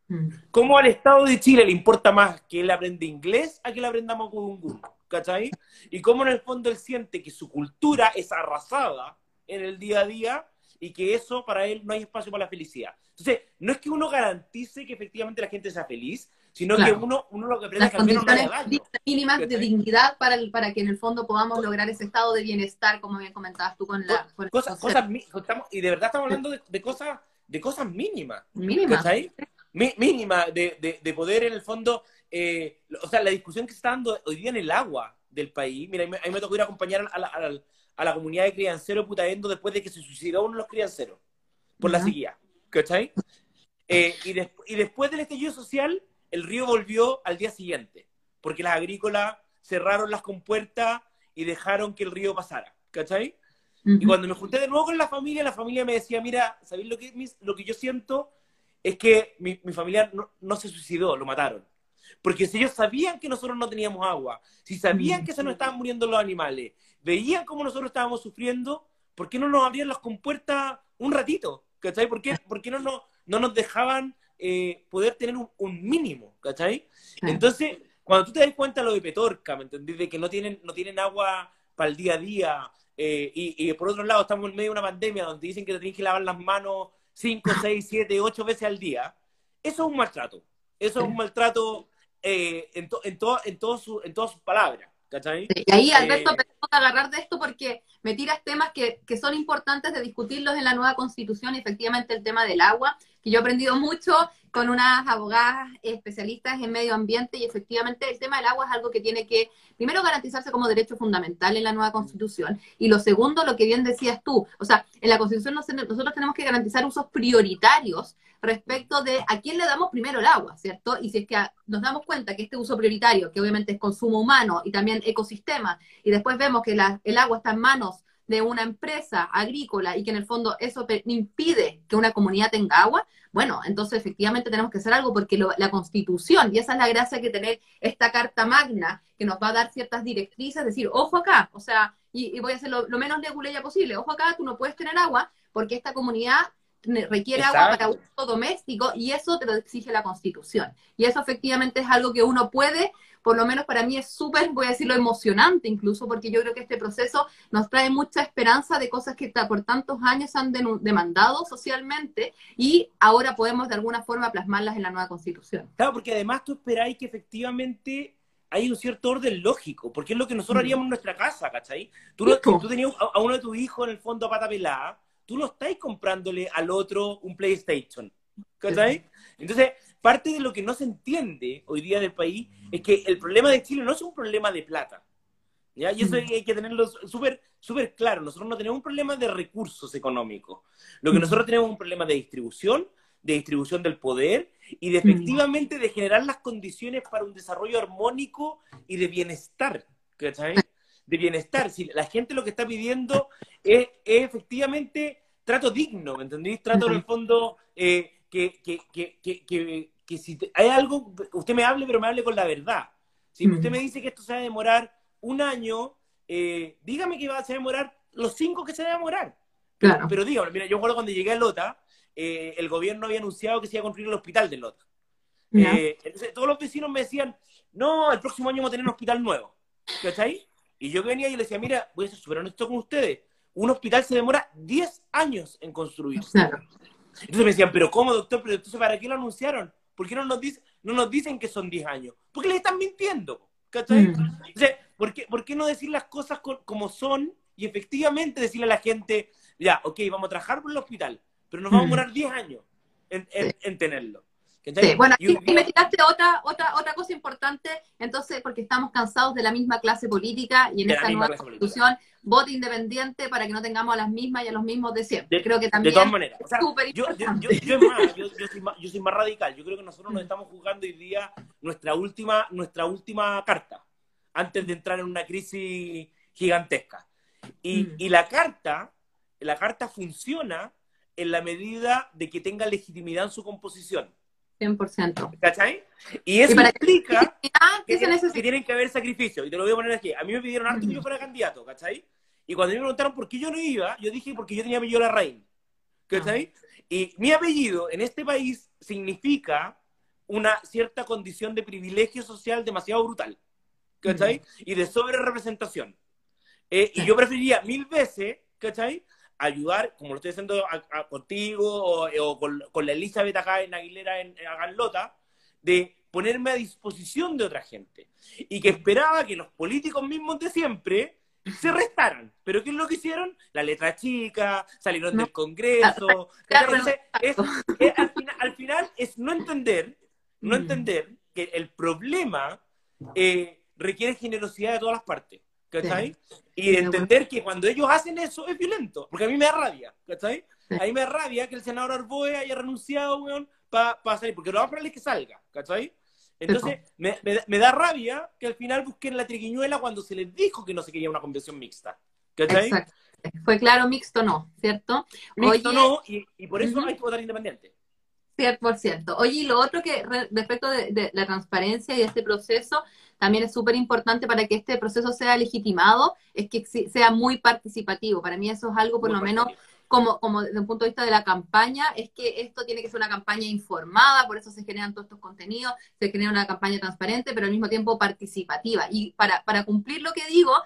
Cómo al Estado de Chile le importa más que él aprenda inglés a que él aprenda mapudungún, ¿cachai? Y cómo en el fondo él siente que su cultura es arrasada en el día a día y que eso para él no hay espacio para la felicidad. Entonces, no es que uno garantice que efectivamente la gente sea feliz, sino claro. que uno, uno lo que aprende es que al menos no haya daño. Mínimas ¿cachai? De dignidad para, el, para que en el fondo podamos lograr ese estado de bienestar, como bien comentabas tú con la... Con cosas, cosas, estamos, y de verdad estamos hablando de, de, cosas, de cosas mínimas. Mínimas. ¿Cachai? Mínima de, de, de poder en el fondo, eh, o sea, la discusión que se está dando hoy día en el agua del país, mira, a mí me tocó ir a acompañar a la, a la, a la comunidad de crianceros de Putaendo después de que se suicidó uno de los crianceros, por uh-huh. la sequía, ¿cachai? Eh, y, de, y después del estallido social, el río volvió al día siguiente, porque las agrícolas cerraron las compuertas y dejaron que el río pasara, ¿cachai? Uh-huh. Y cuando me junté de nuevo con la familia, la familia me decía, mira, ¿sabéis lo que, lo que yo siento? Es que mi, mi familia no, no se suicidó, lo mataron. Porque si ellos sabían que nosotros no teníamos agua, si sabían que se nos estaban muriendo los animales, veían cómo nosotros estábamos sufriendo, ¿por qué no nos abrían las compuertas un ratito? ¿Cachai? ¿Por qué, por qué no, no, no nos dejaban eh, poder tener un, un mínimo? ¿Cachai? Entonces, cuando tú te das cuenta lo de Petorca, ¿me entendés? De que no tienen, no tienen agua para el día a día, eh, y, y por otro lado estamos en medio de una pandemia donde dicen que te tienes que lavar las manos cinco, seis, siete, ocho veces al día, eso es un maltrato. Eso es un maltrato eh, en, to, en, to, en, todo su, en todas sus palabras. ¿Cachai? Sí, y ahí, Alberto, eh, tengo que agarrar de esto porque me tiras temas que, que son importantes de discutirlos en la nueva Constitución, y efectivamente el tema del agua, que yo he aprendido mucho con unas abogadas especialistas en medio ambiente, y efectivamente el tema del agua es algo que tiene que, primero, garantizarse como derecho fundamental en la nueva Constitución, y lo segundo, lo que bien decías tú, o sea, en la Constitución nosotros tenemos que garantizar usos prioritarios respecto de a quién le damos primero el agua, ¿cierto? Y si es que nos damos cuenta que este uso prioritario, que obviamente es consumo humano y también ecosistema, y después vemos que la, el agua está en manos de una empresa agrícola y que en el fondo eso impide que una comunidad tenga agua, bueno, entonces efectivamente tenemos que hacer algo porque lo, la Constitución, y esa es la gracia que tener esta Carta Magna, que nos va a dar ciertas directrices, decir, ojo acá, o sea, y, y voy a hacer lo, lo menos leguleya posible, ojo acá, tú no puedes tener agua porque esta comunidad requiere agua para Exacto. uso doméstico y eso te lo exige la Constitución. Y eso efectivamente es algo que uno puede, por lo menos para mí es súper, voy a decirlo, emocionante incluso, porque yo creo que este proceso nos trae mucha esperanza de cosas que por tantos años han demandado socialmente y ahora podemos de alguna forma plasmarlas en la nueva Constitución. Claro, porque además tú esperáis que efectivamente hay un cierto orden lógico, porque es lo que nosotros haríamos en nuestra casa, ¿cachai? Tú no, si tú tenías a, a uno de tus hijos en el fondo a pata pelada, tú no estáis comprándole al otro un PlayStation, ¿cachai? Entonces, parte de lo que no se entiende hoy día del país es que el problema de Chile no es un problema de plata, ¿ya? Y eso hay que tenerlo súper súper claro. Nosotros no tenemos un problema de recursos económicos. Lo que nosotros tenemos es un problema de distribución, de distribución del poder y de efectivamente de generar las condiciones para un desarrollo armónico y de bienestar, ¿cachai? De bienestar. Si la gente lo que está pidiendo es, es efectivamente trato digno, ¿me entendéis? Trato en el fondo eh, que, que, que, que, que, que si te, hay algo, usted me hable, pero me hable con la verdad. Si usted me dice que esto se va a demorar un año, eh, dígame que va a, se va a demorar los cinco que se va a demorar. Pero, claro. pero dígame, mira, yo recuerdo cuando llegué a Lota, eh, el gobierno había anunciado que se iba a construir el hospital de Lota. Eh, entonces todos los vecinos me decían, no, el próximo año vamos a tener un hospital nuevo. ¿Cachai? Y yo que venía y le decía, mira, voy a ser súper honesto con ustedes, un hospital se demora diez años en construirse. Claro. Entonces me decían, pero ¿cómo, doctor? ¿Pero entonces para qué lo anunciaron? ¿Por qué no nos, dice, no nos dicen que son diez años? Porque les están mintiendo, ¿cachai? Mm. Entonces, ¿por qué, ¿por qué no decir las cosas con, como son y efectivamente decirle a la gente, ya, ok, vamos a trabajar por el hospital, pero nos vamos a demorar diez años en, en, en tenerlo? Sí, bueno, y, y me tiraste otra, otra, otra cosa importante, entonces, porque estamos cansados de la misma clase política y en esta nueva constitución, voto independiente para que no tengamos a las mismas y a los mismos de siempre. De, creo que también de todas maneras. es o sea, súper yo, importante. Yo, yo, yo, es más, yo, yo, soy más, yo soy más radical. Yo creo que nosotros nos estamos jugando hoy día nuestra última, nuestra última carta, antes de entrar en una crisis gigantesca. Y, mm. y la carta, la carta funciona en la medida de que tenga legitimidad en su composición. cien por ciento. ¿Cachai? Y eso ¿Y implica que, que, tiene, que tienen que haber sacrificios. Y te lo voy a poner aquí. A mí me pidieron harto uh-huh. que yo fuera candidato, ¿cachai? Y cuando me preguntaron por qué yo no iba, yo dije porque yo tenía apellido Larraín. ¿Cachai? Uh-huh. Y mi apellido en este país significa una cierta condición de privilegio social demasiado brutal. ¿Cachai? Uh-huh. Y de sobrerepresentación. Eh, y yo preferiría mil veces, ¿cachai? Ayudar, como lo estoy haciendo a, a, contigo o, o con, con la Elizabeth acá en Aguilera, en, en Aganlota, de ponerme a disposición de otra gente. Y que esperaba que los políticos mismos de siempre se restaran. ¿Pero qué es lo que hicieron? La letra chica, salieron no. del Congreso. Claro, Entonces, es, es, al, final, al final es no entender, no entender que el problema eh, requiere generosidad de todas las partes. ¿Cachai? Sí. Y entender que cuando ellos hacen eso es violento, porque a mí me da rabia, ¿cachai? Sí. A mí me da rabia que el senador Arboe haya renunciado, weón, para pa salir, porque lo más probable es que salga, ¿cachai? Entonces, sí. me, me, me da rabia que al final busquen la triquiñuela cuando se les dijo que no se quería una convención mixta, ¿cachai? Exacto. Fue claro, mixto no, ¿cierto? Mixto Oye, no, y, y por eso uh-huh. hay que votar independiente. cien por ciento. Oye, y lo otro que re, respecto de, de la transparencia y de este proceso, también es súper importante para que este proceso sea legitimado, es que sea muy participativo. Para mí eso es algo, por muy lo menos, como, como desde un punto de vista de la campaña, es que esto tiene que ser una campaña informada, por eso se generan todos estos contenidos, se genera una campaña transparente, pero al mismo tiempo participativa. Y para, para cumplir lo que digo,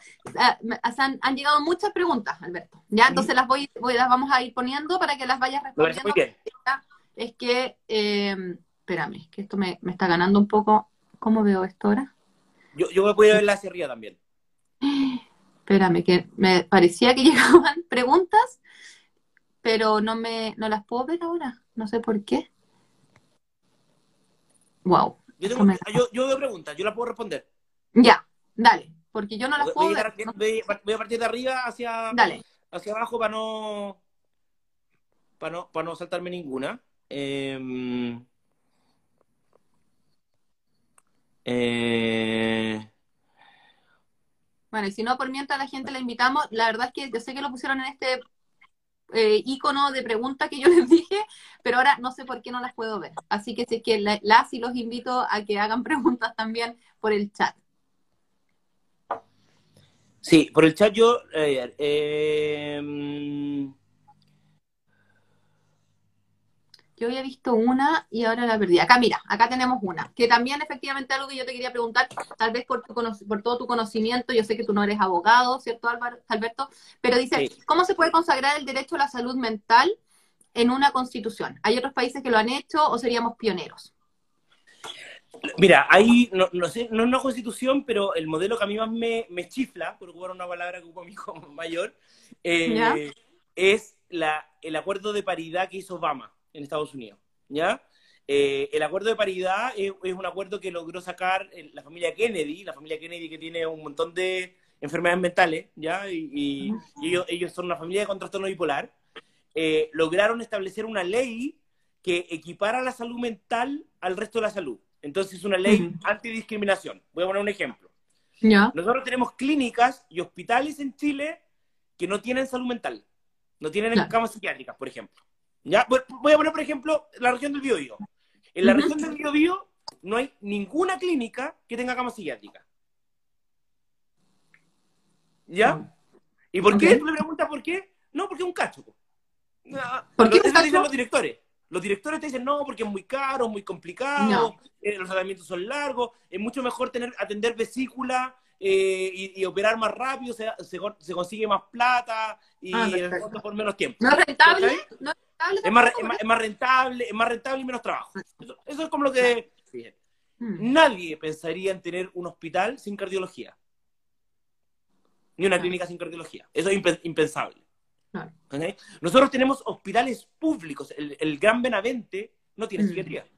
han, han llegado muchas preguntas, Alberto. ¿Ya? Entonces las, voy, voy, las vamos a ir poniendo para que las vayas respondiendo. Muy bien. Es que, eh, espérame, que esto me, me está ganando un poco. ¿Cómo veo esto ahora? Yo, yo me puedo ver la hacia arriba también. Espérame, que me parecía que llegaban preguntas, pero no me no las puedo ver ahora. No sé por qué. Wow. Yo, tengo, me... yo, yo veo preguntas, yo las puedo responder. Ya, dale, porque yo no las puedo voy ver. A, ¿no? voy, voy a partir de arriba hacia, dale. hacia abajo para no, para no, para no saltarme ninguna. Eh, eh, Bueno, y si no, por mientras la gente la invitamos, la verdad es que yo sé que lo pusieron en este eh, icono de pregunta que yo les dije, pero ahora no sé por qué no las puedo ver. Así que si es que la- las y los invito a que hagan preguntas también por el chat. Sí, por el chat yo... eh, eh, Yo había visto una y ahora la perdí. Acá, mira, acá tenemos una, que también efectivamente algo que yo te quería preguntar, tal vez por, tu por todo tu conocimiento, yo sé que tú no eres abogado, ¿cierto, Álvaro, Alberto? Pero dice, sí. ¿cómo se puede consagrar el derecho a la salud mental en una constitución? ¿Hay otros países que lo han hecho o seríamos pioneros? Mira, ahí, no, no sé, no es una constitución, pero el modelo que a mí más me, me chifla, por ocupar una palabra que ocupa mi hijo mayor, ¿Ya? eh, es la, el acuerdo de paridad que hizo Obama en Estados Unidos, ¿ya? Eh, el acuerdo de paridad es, es un acuerdo que logró sacar la familia Kennedy, la familia Kennedy que tiene un montón de enfermedades mentales, ¿ya? Y, y, y ellos, ellos son una familia con trastorno bipolar. Eh, lograron establecer una ley que equipara la salud mental al resto de la salud. Entonces es una ley Mm. antidiscriminación. Voy a poner un ejemplo. ¿Ya? Nosotros tenemos clínicas y hospitales en Chile que no tienen salud mental. No tienen Claro. camas psiquiátricas, por ejemplo. ¿Ya? Voy a poner, por ejemplo, la región del Biobío. En la Ujú. región del Biobío no hay ninguna clínica que tenga cama psiquiátrica. ¿Ya? Wow. ¿Y por Ok. qué? ¿Tú le preguntas por qué? No, porque es un cacho. No, ¿Por qué un eso te dicen cacho? los directores. Los directores te dicen, no, porque es muy caro, muy No. complicado, eh, los tratamientos son largos, es mucho mejor tener, atender vesícula eh, y, y, operar más rápido, se, se, se, consigue más plata Ah, y en el fondo perfecto. por menos tiempo. ¿No es rentable? ¿Cachai? ¿No es rentable Es más, tampoco? es, Por más, eso. es más rentable, es más rentable y menos trabajo. Eso, eso es como lo Claro. que... Sí. Mm. Nadie pensaría en tener un hospital sin cardiología, ni una Claro. clínica sin cardiología. Eso es imp impensable. Claro. ¿Okay? Nosotros tenemos hospitales públicos. El, el Gran Benavente no tiene Mm. psiquiatría.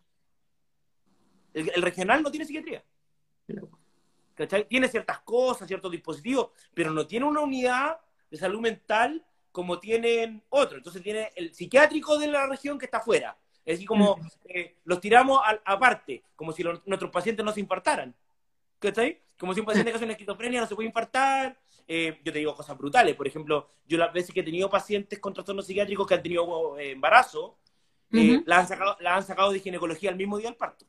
El, el regional no tiene psiquiatría. ¿Cachai? Tiene ciertas cosas, ciertos dispositivos, pero no tiene una unidad de salud mental como tienen otros. Entonces tiene el psiquiátrico de la región que está afuera. Es decir, como Mm. eh, los tiramos a, aparte, como si los, nuestros pacientes no se infartaran. ¿Cachai? Como si un paciente que hace una esquizofrenia no se puede infartar. Eh, yo te digo cosas brutales. Por ejemplo, yo las veces que he tenido pacientes con trastornos psiquiátricos que han tenido eh, embarazo, eh, Ujú. las, han sacado, las han sacado de ginecología al mismo día del parto.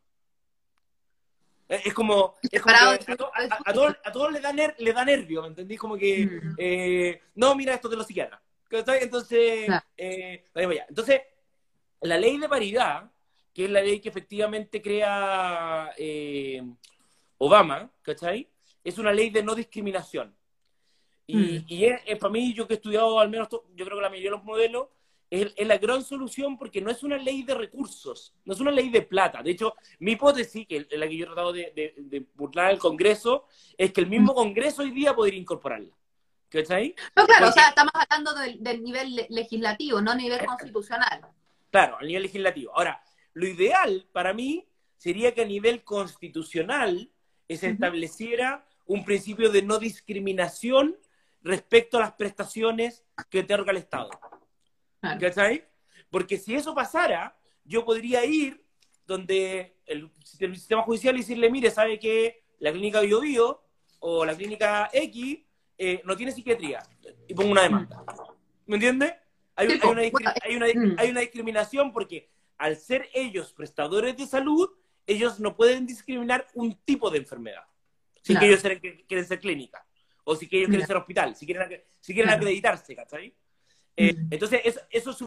Es, es como, es como Separado que de a, tu- to, de a, su a todos a todo les, da ner, les da nervio, ¿me entendí? Como que, Mm. eh, no, mira esto de los psiquiatras. ¿Cachai? Entonces, Claro. eh, vamos allá. Entonces, la ley de paridad, que es la ley que efectivamente crea eh, Obama, ¿cachai? Es una ley de no discriminación. Y, Mm. y es, es para mí, yo que he estudiado al menos, to- yo creo que la mayoría de los modelos, es, es la gran solución porque no es una ley de recursos, no es una ley de plata. De hecho, mi hipótesis, que es la que yo he tratado de, de, de burlar al Congreso, es que el Mm. mismo Congreso hoy día podría incorporarla. ¿Cachai? No, claro, o sea, Porque, estamos hablando del, del nivel le- legislativo, no nivel constitucional. claro, a nivel legislativo. Ahora, lo ideal para mí sería que a nivel constitucional se Ujú. estableciera un principio de no discriminación respecto a las prestaciones que otorga el Estado. Claro. ¿Cachai? Porque si eso pasara, yo podría ir donde el, el sistema judicial y decirle, mire, ¿sabe que la clínica Bio Bio o la clínica X eh, no tiene psiquiatría? Y pongo una Mm. demanda. ¿Me entiendes? Hay, Sí, hay, po. una, Bueno, hay, una, mm. hay una discriminación porque al ser ellos prestadores de salud, ellos no pueden discriminar un tipo de enfermedad. Si que Claro. ellos ser, quieren ser clínica, o si que ellos quieren Ya. ser hospital, si quieren, si quieren Claro. acreditarse, ¿cachai? Eh, Mm. entonces, eso, eso es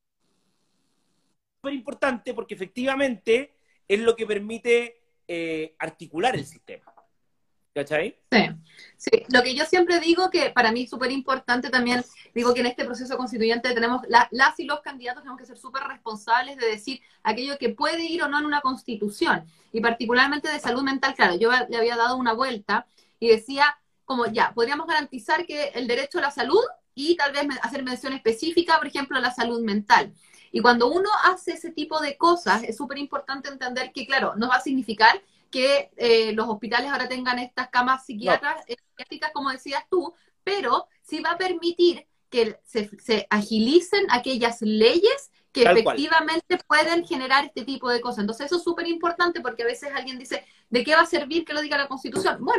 súper importante porque efectivamente es lo que permite eh, articular el sistema. ¿Cachai? Sí, sí. Lo que yo siempre digo que para mí es súper importante también, digo que en este proceso constituyente tenemos, la, las y los candidatos tenemos que ser súper responsables de decir aquello que puede ir o no en una constitución. Y particularmente de salud mental, claro, yo le había dado una vuelta y decía como ya, podríamos garantizar que el derecho a la salud y tal vez hacer mención específica, por ejemplo, a la salud mental. Y cuando uno hace ese tipo de cosas, es súper importante entender que, claro, no va a significar que eh, los hospitales ahora tengan estas camas No, psiquiatras, eh, psiquiátricas, como decías tú, pero sí va a permitir que se, se agilicen aquellas leyes que tal cual. efectivamente pueden generar este tipo de cosas. Entonces eso es súper importante porque a veces alguien dice, ¿de qué va a servir que lo diga la Constitución? Bueno,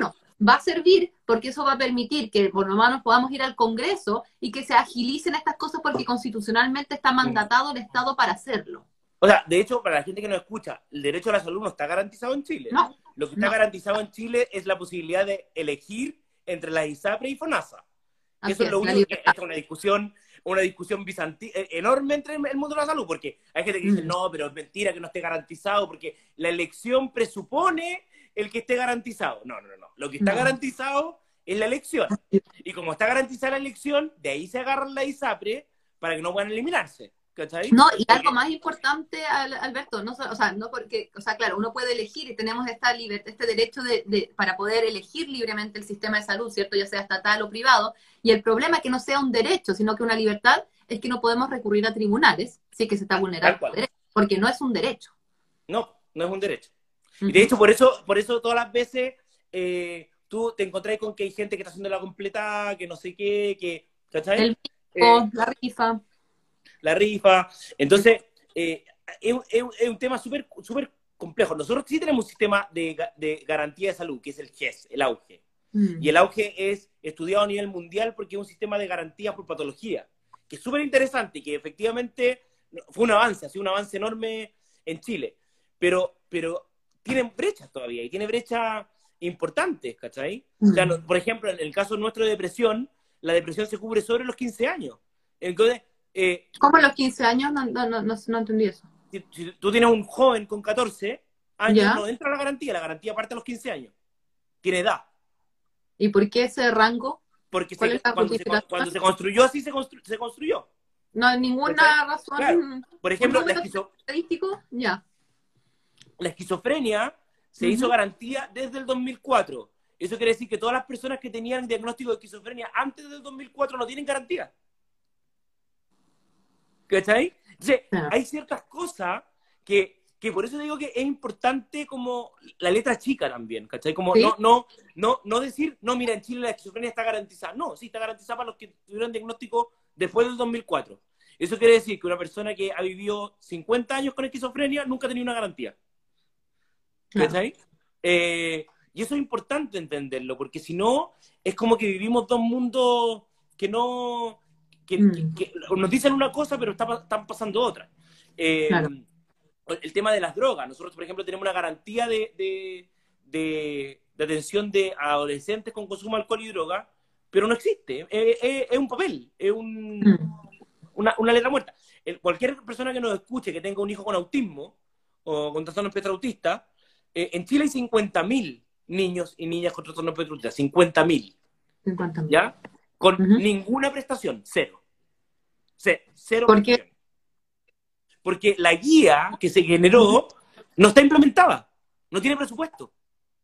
va a servir porque eso va a permitir que por lo menos podamos ir al Congreso y que se agilicen estas cosas porque constitucionalmente está mandatado el Estado para hacerlo. O sea, de hecho, para la gente que nos escucha, el derecho a la salud no está garantizado en Chile. No. Lo que está no. garantizado en Chile es la posibilidad de elegir entre la ISAPRE y FONASA. Así Eso es, es, lo la único que libertad. es una discusión, una discusión bizantina, enorme entre el mundo de la salud, porque hay gente que dice, Mm. no, pero es mentira que no esté garantizado, porque la elección presupone el que esté garantizado. No, no, no. Lo que está No. garantizado es la elección. Y como está garantizada la elección, de ahí se agarran la ISAPRE para que no puedan eliminarse. ¿Cachai? No, y Porque, algo más importante, Al- Alberto, no, so- o sea, no porque, o sea, claro, uno puede elegir y tenemos esta libertad, este derecho de, de, para poder elegir libremente el sistema de salud, ¿cierto? Ya sea estatal o privado, y el problema es que no sea un derecho, sino que una libertad es que no podemos recurrir a tribunales, sí que se está tal vulnerando el cual. derecho, porque no es un derecho. No, no es un derecho. Y Ujú. de hecho, por eso, por eso todas las veces eh, tú te encontrás con que hay gente que está haciendo la completa, que no sé qué, que, ¿cachai? El Eh, pico, la rifa. la rifa. Entonces, eh, es, es- es un tema súper súper complejo. Nosotros sí tenemos un sistema de, ga- de garantía de salud, que es el G E S, el auge. Mm. Y el auge es estudiado a nivel mundial porque es un sistema de garantía por patología, que es súper interesante y que efectivamente fue un avance, ha sido un avance enorme en Chile. Pero, pero tienen brechas todavía y tiene brechas importantes, ¿cachai? O sea, no- Mm. por ejemplo, en el caso nuestro de depresión, la depresión se cubre sobre los quince años. Entonces, eh, ¿Cómo a los quince años? No, no, no, no, no entendí eso. si, si tú tienes un joven con catorce años, ¿Ya? no entra la garantía, la garantía parte a los quince años. Tiene edad. ¿Y por qué ese rango? Porque ¿Cuál se- es la cuando, se, justificación? cuando se construyó así, se, constru- se construyó. No hay ¿Cachai? ninguna razón, Claro. Por un ejemplo, la, número esquizo- estadístico, ya. la esquizofrenia se Ujú. hizo garantía desde el dos mil cuatro. Eso quiere decir que todas las personas que tenían diagnóstico de esquizofrenia antes del dos mil cuatro no tienen garantía. ¿Cachai? Entonces, Claro. hay ciertas cosas que, que por eso digo que es importante como la letra chica también, ¿cachai? Como ¿Sí? no, no, no, no decir, no, mira, en Chile la esquizofrenia está garantizada. No, sí está garantizada para los que tuvieron diagnóstico después del dos mil cuatro. Eso quiere decir que una persona que ha vivido cincuenta años con esquizofrenia nunca ha tenido una garantía. Claro. ¿Cachai? Eh, y eso es importante entenderlo, porque si no, es como que vivimos dos mundos que no... que, Mm. que- que nos dicen una cosa, pero está, pa- están pasando otra. Eh, Claro. el tema de las drogas. Nosotros, por ejemplo, tenemos una garantía de, de, de, de atención de adolescentes con consumo de alcohol y droga, pero no existe. Es, es- es un papel, es un, Mm. una, una letra muerta. El- cualquier persona que nos escuche que tenga un hijo con autismo o con trastorno espectro autista, eh, en Chile hay cincuenta mil niños y niñas con trastorno espectro autista. cincuenta mil, cincuenta mil. ¿ya? Con Ujú. ninguna prestación, cero. Ce- Cero ¿Por qué? prestación. Porque la guía que se generó no está implementada, no tiene presupuesto.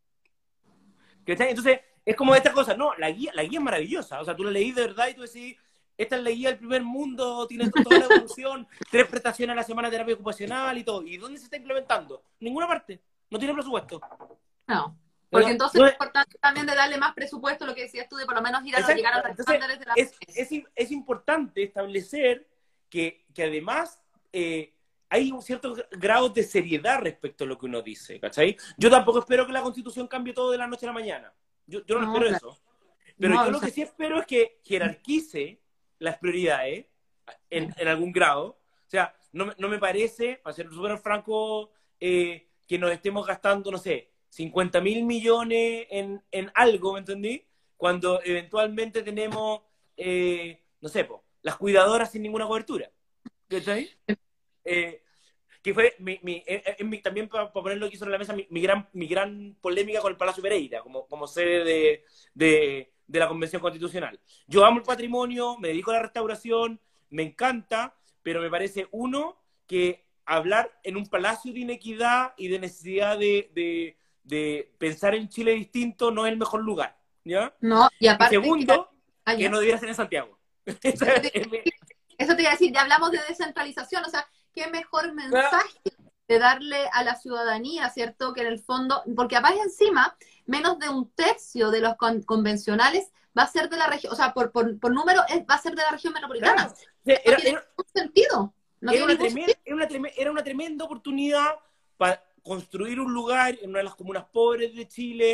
¿Cachai? Entonces, es como esta cosa, no, la guía, la guía es maravillosa, o sea, tú la leí de verdad y tú decís, esta es la guía del primer mundo, tiene to- toda la evolución, tres prestaciones a la semana de terapia ocupacional y todo. ¿Y dónde se está implementando? Ninguna parte, no tiene presupuesto. No. Porque ¿No? entonces No es es- importante también de darle más presupuesto, lo que decías tú, de por lo menos ir a Exacto. llegar a los Entonces, estándares de la es, es, es importante establecer que, que además eh, hay un cierto grado de seriedad respecto a lo que uno dice, ¿cachai? Yo tampoco espero que la Constitución cambie todo de la noche a la mañana. Yo, yo no, No, espero claro. eso. Pero No, yo o lo sea, que sí espero es que jerarquice las prioridades en, en algún grado. O sea, no, me- no me parece, para ser súper franco, eh, que nos estemos gastando, no sé, cincuenta mil millones en, en algo, ¿me entendí? Cuando eventualmente tenemos, eh, no sé, po, las cuidadoras sin ninguna cobertura. ¿Cachai? Eh, que fue mi, mi, eh, eh, mi- también para ponerlo aquí sobre la mesa, mi, mi gran, mi gran polémica con el Palacio Pereira, como, como sede de, de, de la Convención Constitucional. Yo amo el patrimonio, me dedico a la restauración, me encanta, pero me parece, uno, que hablar en un palacio de inequidad y de necesidad de, de, de pensar en Chile distinto no es el mejor lugar, ¿ya? no, y Y aparte que, segundo, ah, que ya. no debiera ser en Santiago. Esa Eso te, es mi- eso te iba a decir, ya hablamos de descentralización, o sea, qué mejor mensaje de darle a la ciudadanía, ¿cierto? Que en el fondo, porque aparte encima, menos de un tercio de los con- convencionales va a ser de la región, o sea, por, por, por número es, va a ser de la región metropolitana. Claro. O sea, No era, tiene era- ningún sentido. No era tiene una ningún tremenda, sentido. era, una treme- era una tremenda oportunidad para construir un lugar en una de las comunas pobres de Chile,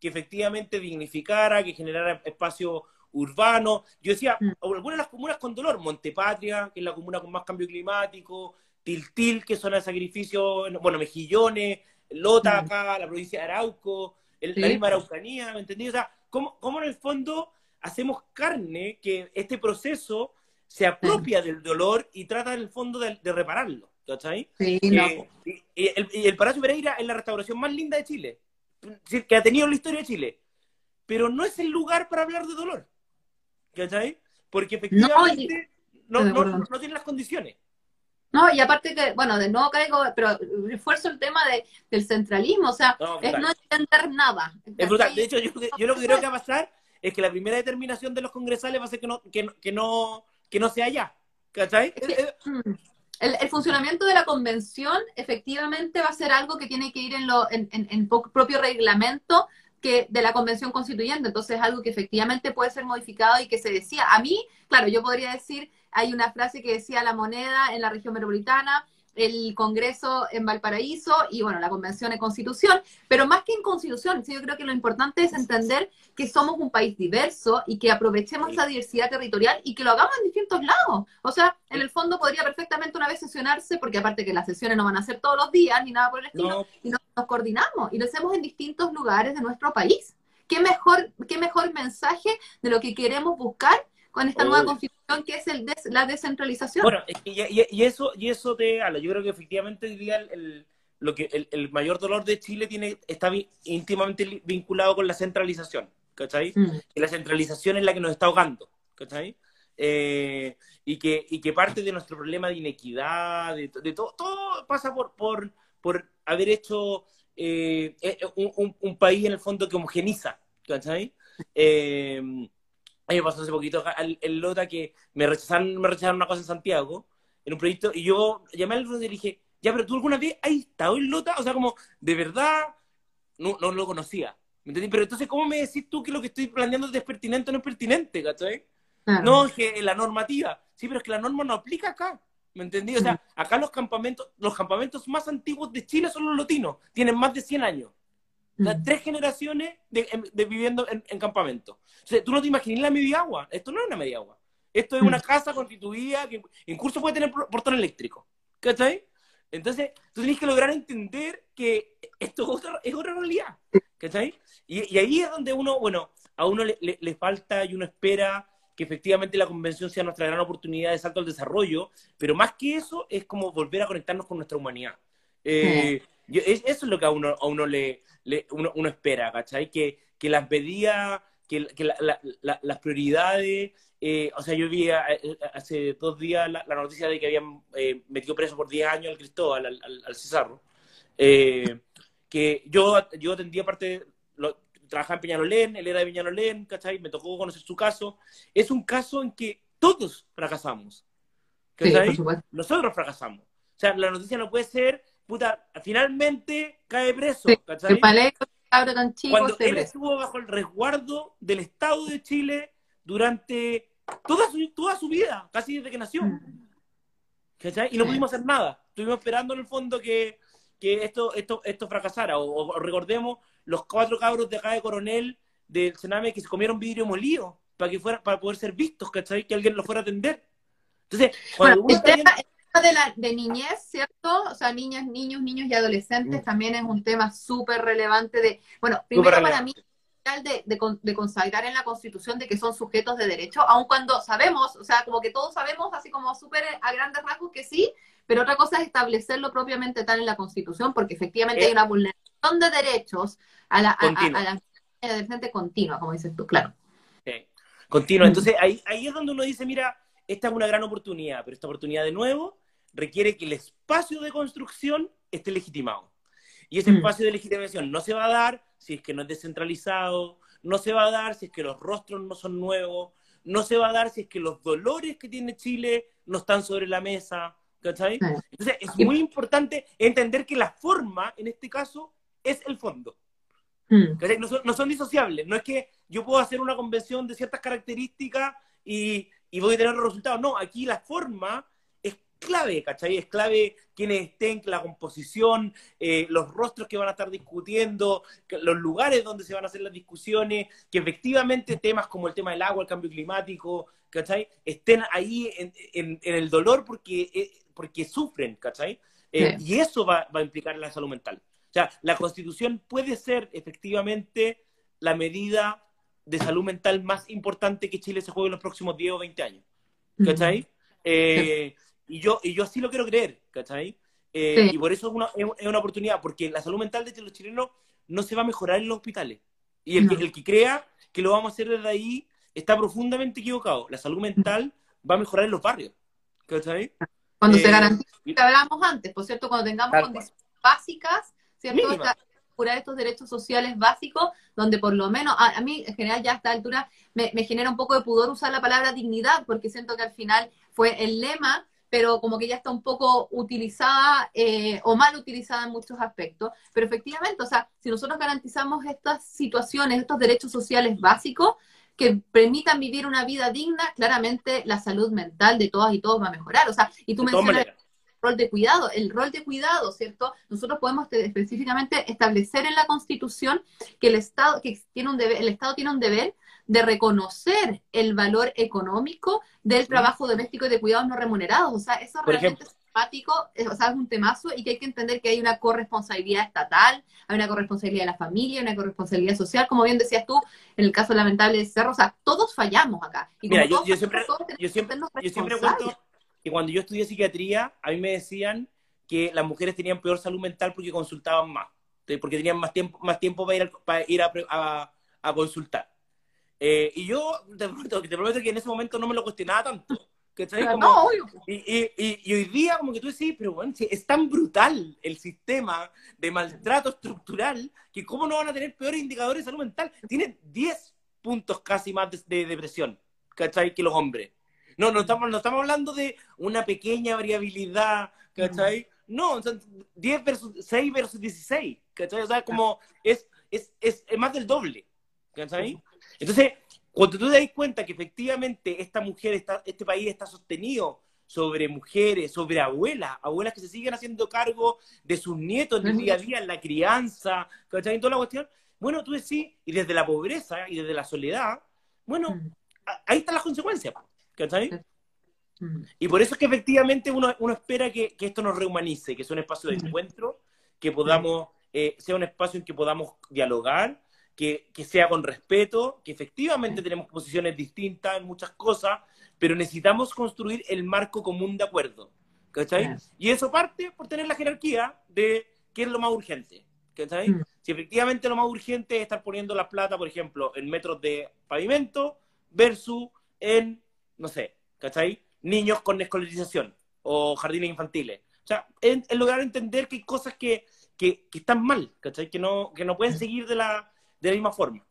que efectivamente dignificara, que generara espacio urbano. Yo decía, mm, algunas de las comunas con dolor, Montepatria, que es la comuna con más cambio climático, Tiltil, que zona de sacrificio, bueno, Mejillones, Lota mm. acá, la provincia de Arauco, el, la Sí, misma Araucanía, ¿me entendí? O sea, ¿cómo, cómo en el fondo hacemos carne que este proceso se sí, apropia del dolor y trata en el fondo de, de repararlo? ¿Cachai? sí, no, Eh, po. y, y el, y el Palacio Pereira es la restauración más linda de Chile, que ha tenido en la historia de Chile, pero no es el lugar para hablar de dolor, ¿cachai? Porque No, y- efectivamente estoy no, de no, acuerdo. no tiene las condiciones. No, y aparte que, bueno, de nuevo caigo, pero refuerzo el tema de, del centralismo, o sea, No, es no brutal. entender nada, Es brutal. De ¿cachai? hecho, yo, yo lo que creo que va a pasar es que la primera determinación de los congresales va a ser que no, que, no- que no, que no sea allá. ¿Cachai? Es Eh, que, eh, mm, el, el funcionamiento de la convención efectivamente va a ser algo que tiene que ir en, lo, en, en, en po- propio reglamento que de la convención constituyente, entonces algo que efectivamente puede ser modificado y que se decía. A mí, claro, yo podría decir, hay una frase que decía la moneda en la región metropolitana, el Congreso en Valparaíso y bueno, la convención en Constitución, pero más que en Constitución, sí, yo creo que lo importante es entender que somos un país diverso y que aprovechemos esa sí, diversidad territorial y que lo hagamos en distintos lados. O sea, en sí. el fondo podría perfectamente una vez sesionarse, porque aparte que las sesiones no van a ser todos los días ni nada por el estilo, No, y nos, nos coordinamos y lo hacemos en distintos lugares de nuestro país. ¿Qué mejor, qué mejor mensaje de lo que queremos buscar con esta nueva obvio. constitución que es el des, la descentralización? Bueno, y, y- y eso, y eso te habla. Yo creo que efectivamente hoy día el, el- lo que, el, el mayor dolor de Chile tiene, está vi- íntimamente li- vinculado con la centralización, ¿cachai? Mm, Y la centralización es la que nos está ahogando, ¿cachai? Eh, y, que, y que parte de nuestro problema de inequidad, de, de todo, todo pasa por, por, por haber hecho eh, eh, un, un- un país en el fondo que homogeniza, ¿cachai? Eh, a mí me pasó hace poquito acá en, en Lota que me rechazaron, me rechazaron una cosa en Santiago, en un proyecto, y yo llamé al profesor y le dije, ya, pero tú alguna vez has estado en Lota, o sea, como, de verdad, no, no lo conocía. ¿Me entendí? Pero entonces, ¿cómo me decís tú que lo que estoy planteando es pertinente o no es pertinente, ¿cachai? claro. No, es que la normativa, sí, pero es que la norma no aplica acá. ¿Me entendí? O Mm, sea, acá los campamentos, los campamentos más antiguos de Chile son los lotinos, tienen más de cien años. Las mm, tres generaciones de, de viviendo en, en campamento. O sea, tú no te imaginas la mediagua. Esto no es una mediagua. Esto es mm, una casa constituida que incluso puede tener portón eléctrico. ¿Cachai? Entonces, tú tienes que lograr entender que esto es otra, es otra realidad. ¿Cachai? Y, y ahí es donde uno, bueno, a uno le, le, le falta y uno espera que efectivamente la convención sea nuestra gran oportunidad de salto al desarrollo, pero más que eso es como volver a conectarnos con nuestra humanidad. sí. Eh, yo- es- eso es lo que a uno, a uno le, le- uno, uno espera, ¿cachai? Que, que las medidas, que, que la- la- la- las prioridades, eh, o sea, yo vi a- a- hace dos días la, la noticia de que habían eh, metido preso por diez años al Cristóbal, al, al, al Cizarro, eh, que yo, yo atendía parte, lo, trabajaba en Peñalolén, él era de Peñalolén, ¿cachai? Me tocó conocer su caso. Es un caso en que todos fracasamos, Sí, por ¿cachai? supuesto. Nosotros fracasamos. O sea, la noticia no puede ser, puta, finalmente cae Sí, preso, el ¿cachai? palé, cabro tan chico, Cuando esté él preso. estuvo bajo el resguardo del Estado de Chile durante toda su, toda su vida, casi desde que nació, Mm, ¿cachai? Y no sí. pudimos hacer nada. Estuvimos esperando en el fondo que, que esto, esto, esto fracasara. O, o recordemos los cuatro cabros de acá de Coronel, del Sename, que se comieron vidrio molido para que fuera, para poder ser vistos, ¿cachai? Que alguien los fuera a atender. Entonces, Bueno, cuando uno el está tema, viendo... el tema de, la, de niñez, ¿cierto? O sea, niñas, niños, niños y adolescentes también es un tema súper relevante de, bueno, Súper primero para mí, relevante. de, de, de consagrar en la Constitución de que son sujetos de derecho, aun cuando sabemos, o sea, como que todos sabemos, así como súper a grandes rasgos que sí, pero otra cosa es establecerlo propiamente tal en la Constitución, porque efectivamente hay Es una vulneración de derechos a la, a, a, a continuo. la adolescente continua, como dices tú, claro. Sí. Continua. Mm, Entonces, ahí, ahí es donde uno dice, mira, esta es una gran oportunidad, pero esta oportunidad de nuevo requiere que el espacio de construcción esté legitimado. Y ese mm, espacio de legitimación no se va a dar si es que no es descentralizado, no se va a dar si es que los rostros no son nuevos, no se va a dar si es que los dolores que tiene Chile no están sobre la mesa, ¿cachai? Entonces, es sí. muy importante entender que la forma, en este caso, es el fondo. Mm, ¿Cachai? No son, no son disociables. No es que yo puedo hacer una convención de ciertas características y, y voy a tener los resultados. No, aquí la forma es clave, ¿cachai? Es clave quienes estén, la composición, eh, los rostros que van a estar discutiendo, los lugares donde se van a hacer las discusiones, que efectivamente temas como el tema del agua, el cambio climático, ¿cachai? Estén ahí en, en, en el dolor porque, eh, porque sufren, ¿cachai? Eh, sí. Y eso va, va a implicar la salud mental. O sea, la Constitución puede ser efectivamente la medida de salud mental más importante que Chile se juegue en los próximos diez o veinte años, ¿cachai? Mm. Eh, y, yo, y yo así lo quiero creer, ¿cachai? Eh, sí. Y por eso es una, es una oportunidad, porque la salud mental de los chilenos no se va a mejorar en los hospitales. Y el, no. que, el que crea que lo vamos a hacer desde ahí está profundamente equivocado. La salud mental va a mejorar en los barrios, ¿cachai? Cuando eh, se garantiza lo que hablábamos antes, por cierto, cuando tengamos condiciones cual. básicas, ¿cierto? Esta, curar estos derechos sociales básicos, donde por lo menos, a, a mí en general ya a esta altura me, me genera un poco de pudor usar la palabra dignidad, porque siento que al final fue el lema, pero como que ya está un poco utilizada eh, o mal utilizada en muchos aspectos. Pero efectivamente, o sea, si nosotros garantizamos estas situaciones, estos derechos sociales básicos, que permitan vivir una vida digna, claramente la salud mental de todas y todos va a mejorar. O sea, y tú mencionas el rol de cuidado, el rol de cuidado, ¿cierto? Nosotros podemos específicamente establecer en la Constitución que el Estado, que tiene un deber, el Estado tiene un deber de reconocer el valor económico del trabajo doméstico y de cuidados no remunerados. O sea, eso Por realmente ejemplo. es simpático, o sea, es un temazo y que hay que entender que hay una corresponsabilidad estatal, hay una corresponsabilidad de la familia, una corresponsabilidad social, como bien decías tú, en el caso lamentable de Cerro, o sea, todos fallamos acá. Y como Mira, yo, todos yo, fallamos, siempre, todos yo, siempre, yo siempre responsables. cuento que cuando yo estudié psiquiatría, a mí me decían que las mujeres tenían peor salud mental porque consultaban más, porque tenían más tiempo, más tiempo para ir, a, para ir a, a, a consultar. Eh, y yo te prometo, te prometo que en ese momento no me lo cuestionaba tanto. ¿Cachai? Como, no, obvio. Y, y, y, y hoy día, como que tú decís, pero bueno, si es tan brutal el sistema de maltrato estructural que cómo no van a tener peores indicadores de salud mental. Tienen diez puntos casi más de, de depresión, ¿cachai? Que los hombres. No, no estamos, no estamos hablando de una pequeña variabilidad, ¿cachai? No, son diez versus seis versus dieciséis, ¿cachai? O sea, como es, es, es, es más del doble, ¿cachai? Entonces, cuando tú te das cuenta que efectivamente esta mujer, está, este país está sostenido sobre mujeres, sobre abuelas, abuelas que se siguen haciendo cargo de sus nietos en el día a día, en la crianza, ¿cachai? En toda la cuestión. Bueno, tú decís, y desde la pobreza y desde la soledad, bueno, ahí están las consecuencias, ¿cachai? Y por eso es que efectivamente uno, uno espera que, que esto nos rehumanice, que sea un espacio de encuentro, que podamos, eh, sea un espacio en que podamos dialogar, Que, que sea con respeto, que efectivamente tenemos posiciones distintas en muchas cosas, pero necesitamos construir el marco común de acuerdo, ¿cachai? Yes. Y eso parte por tener la jerarquía de qué es lo más urgente, ¿cachai? Mm. Si efectivamente lo más urgente es estar poniendo la plata, por ejemplo, en metros de pavimento versus en, no sé, ¿cachai? Niños con escolarización o jardines infantiles. O sea, en, en lograr entender que hay cosas que, que, que están mal, ¿cachai? Que no, que no pueden seguir de la de la misma forma.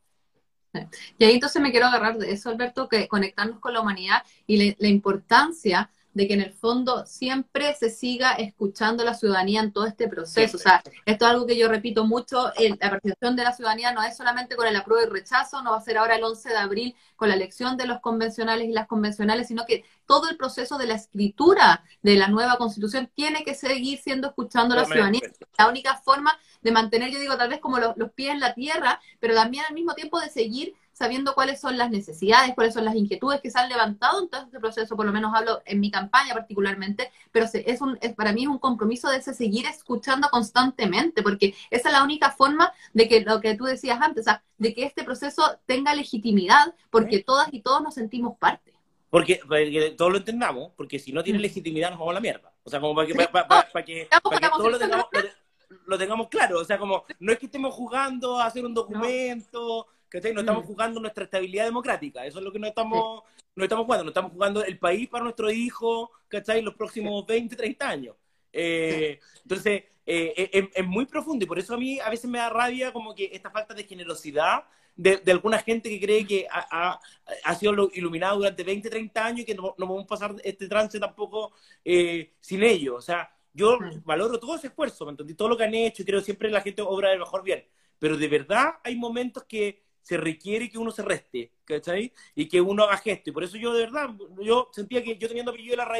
Y ahí entonces me quiero agarrar de eso, Alberto, que conectarnos con la humanidad y le, la importancia de que en el fondo siempre se siga escuchando a la ciudadanía en todo este proceso. Siempre. O sea, esto es algo que yo repito mucho, el, la participación de la ciudadanía no es solamente con el apruebo y rechazo, no va a ser ahora el once de abril con la elección de los convencionales y las convencionales, sino que todo el proceso de la escritura de la nueva Constitución tiene que seguir siendo escuchando a la ciudadanía. La única forma de mantener, yo digo, tal vez como los, los pies en la tierra, pero también al mismo tiempo de seguir sabiendo cuáles son las necesidades, cuáles son las inquietudes que se han levantado en todo este proceso, por lo menos hablo en mi campaña particularmente, pero es un, es, para mí es un compromiso de ese seguir escuchando constantemente, porque esa es la única forma de que lo que tú decías antes, o sea, de que este proceso tenga legitimidad, porque ¿sí? todas y todos nos sentimos parte. Porque, para que todos lo entendamos, porque si no tiene legitimidad nos vamos a la mierda. O sea, como para que, para, para, para, para que, para que todos lo tengamos, lo, lo tengamos claro. O sea, como no es que estemos jugando a hacer un documento, ¿cachai? No estamos jugando nuestra estabilidad democrática. Eso es lo que no estamos, no estamos jugando. No estamos jugando el país para nuestros hijos, ¿cachai? Los próximos veinte, treinta años. Eh, entonces, eh, es, es muy profundo y por eso a mí a veces me da rabia como que esta falta de generosidad de, de alguna gente que cree que ha, ha, ha sido iluminado durante veinte, treinta años y que no, no podemos pasar este trance tampoco eh, sin ello. O sea, yo valoro todo ese esfuerzo, ¿me entendí? Todo lo que han hecho y creo siempre la gente obra del mejor bien. Pero de verdad hay momentos que se requiere que uno se reste, ¿cachai? Y que uno haga gesto. Y por eso yo de verdad, yo sentía que yo teniendo apellido de Larraín,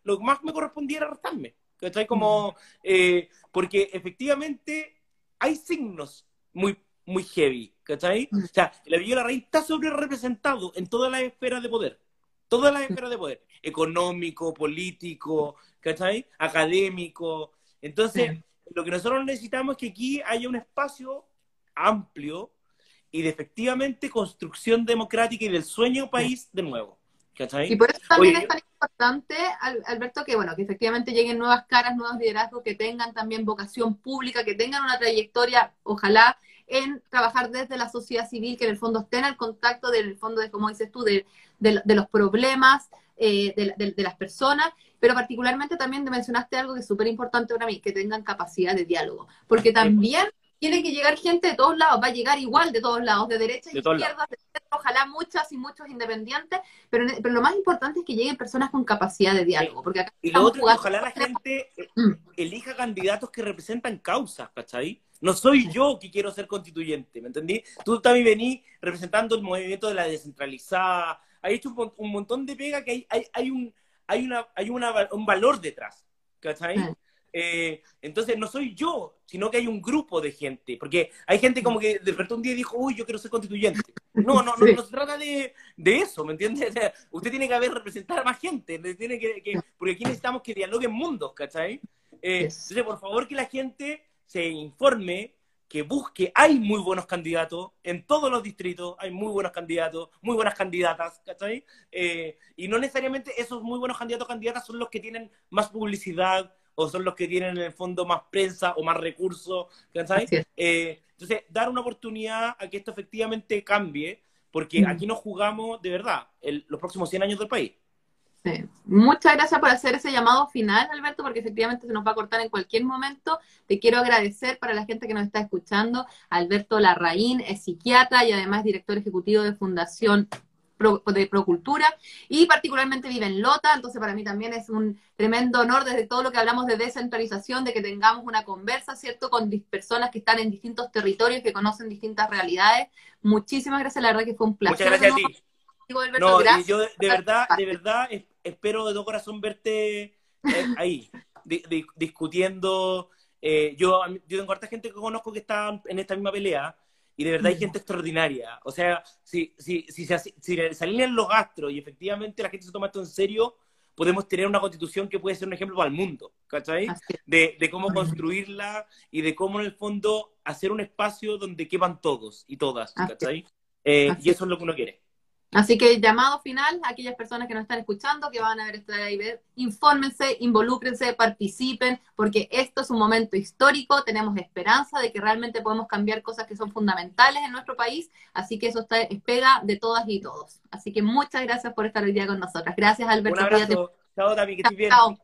lo que más me correspondía era restarme, ¿cachai? Como, eh, porque efectivamente hay signos muy, muy heavy, ¿cachai? O sea, el apellido Larraín está sobre representado en todas las esferas de poder, todas las esferas de poder, económico, político, ¿cachai? Académico. Entonces, sí, lo que nosotros necesitamos es que aquí haya un espacio amplio y de efectivamente construcción democrática y del sueño país de nuevo, ¿cachai? Y por eso también Oye, es tan importante, Alberto, que bueno, que efectivamente lleguen nuevas caras, nuevos liderazgos, que tengan también vocación pública, que tengan una trayectoria, ojalá, en trabajar desde la sociedad civil, que en el fondo estén al contacto del fondo de, como dices tú, de, de, de los problemas eh, de, de, de las personas, pero particularmente también mencionaste algo que es súper importante para mí, que tengan capacidad de diálogo, porque también tiene que llegar gente de todos lados, va a llegar igual de todos lados, de derecha y izquierda, de centro, ojalá muchas y muchos independientes, pero, pero lo más importante es que lleguen personas con capacidad de diálogo. Porque acá y lo otro jugando... es que ojalá la gente mm. elija candidatos que representan causas, ¿cachai? No soy yo que quiero ser constituyente, ¿me entendí? Tú también venís representando el movimiento de la descentralizada, has hecho un, un montón de pega que hay, hay, hay, un, hay, una, hay una, un valor detrás, ¿cachai? Mm. Eh, entonces no soy yo, sino que hay un grupo de gente, porque hay gente como que de repente un día dijo, uy, yo quiero ser constituyente. No, no, no, no se trata de, de eso, ¿me entiendes? O sea, usted tiene que haber representar a más gente, tiene que, que, porque aquí necesitamos que dialoguen mundos, ¿cachai? Eh, entonces, por favor, que la gente se informe, que busque, hay muy buenos candidatos, en todos los distritos hay muy buenos candidatos, muy buenas candidatas, ¿cachai? Eh, y no necesariamente esos muy buenos candidatos o candidatas son los que tienen más publicidad, o son los que tienen en el fondo más prensa o más recursos, ¿sabes? Eh, entonces, dar una oportunidad a que esto efectivamente cambie, porque mm. aquí nos jugamos de verdad el, los próximos cien años del país. Sí. Muchas gracias por hacer ese llamado final, Alberto, porque efectivamente se nos va a cortar en cualquier momento. Te quiero agradecer para la gente que nos está escuchando. Alberto Larraín es psiquiatra y además director ejecutivo de Fundación Pro, de Procultura, y particularmente vive en Lota, entonces para mí también es un tremendo honor desde todo lo que hablamos de descentralización, de que tengamos una conversa, ¿cierto?, con personas que están en distintos territorios, que conocen distintas realidades. Muchísimas gracias, la verdad que fue un placer. Muchas gracias a ti. Alberto, no, gracias. Y yo de, de verdad, de verdad espero de todo corazón verte eh, ahí, di, di, discutiendo. Eh, yo, yo tengo harta gente que conozco que está en esta misma pelea, y de verdad hay gente extraordinaria. O sea, si, si, si, se, si se alinean los astros y efectivamente la gente se toma esto en serio, podemos tener una constitución que puede ser un ejemplo para el mundo, ¿cachai? De, de cómo construirla y de cómo en el fondo hacer un espacio donde quepan todos y todas, ¿cachai? Eh, y eso es lo que uno quiere. Así que llamado final a aquellas personas que nos están escuchando, que van a ver esta live, infórmense, involúcrense, participen, porque esto es un momento histórico, tenemos esperanza de que realmente podemos cambiar cosas que son fundamentales en nuestro país, así que eso está, es pega de todas y todos. Así que muchas gracias por estar hoy día con nosotras. Gracias, Alberto. Un abrazo. Chao, Tami, que estés bien. Chao.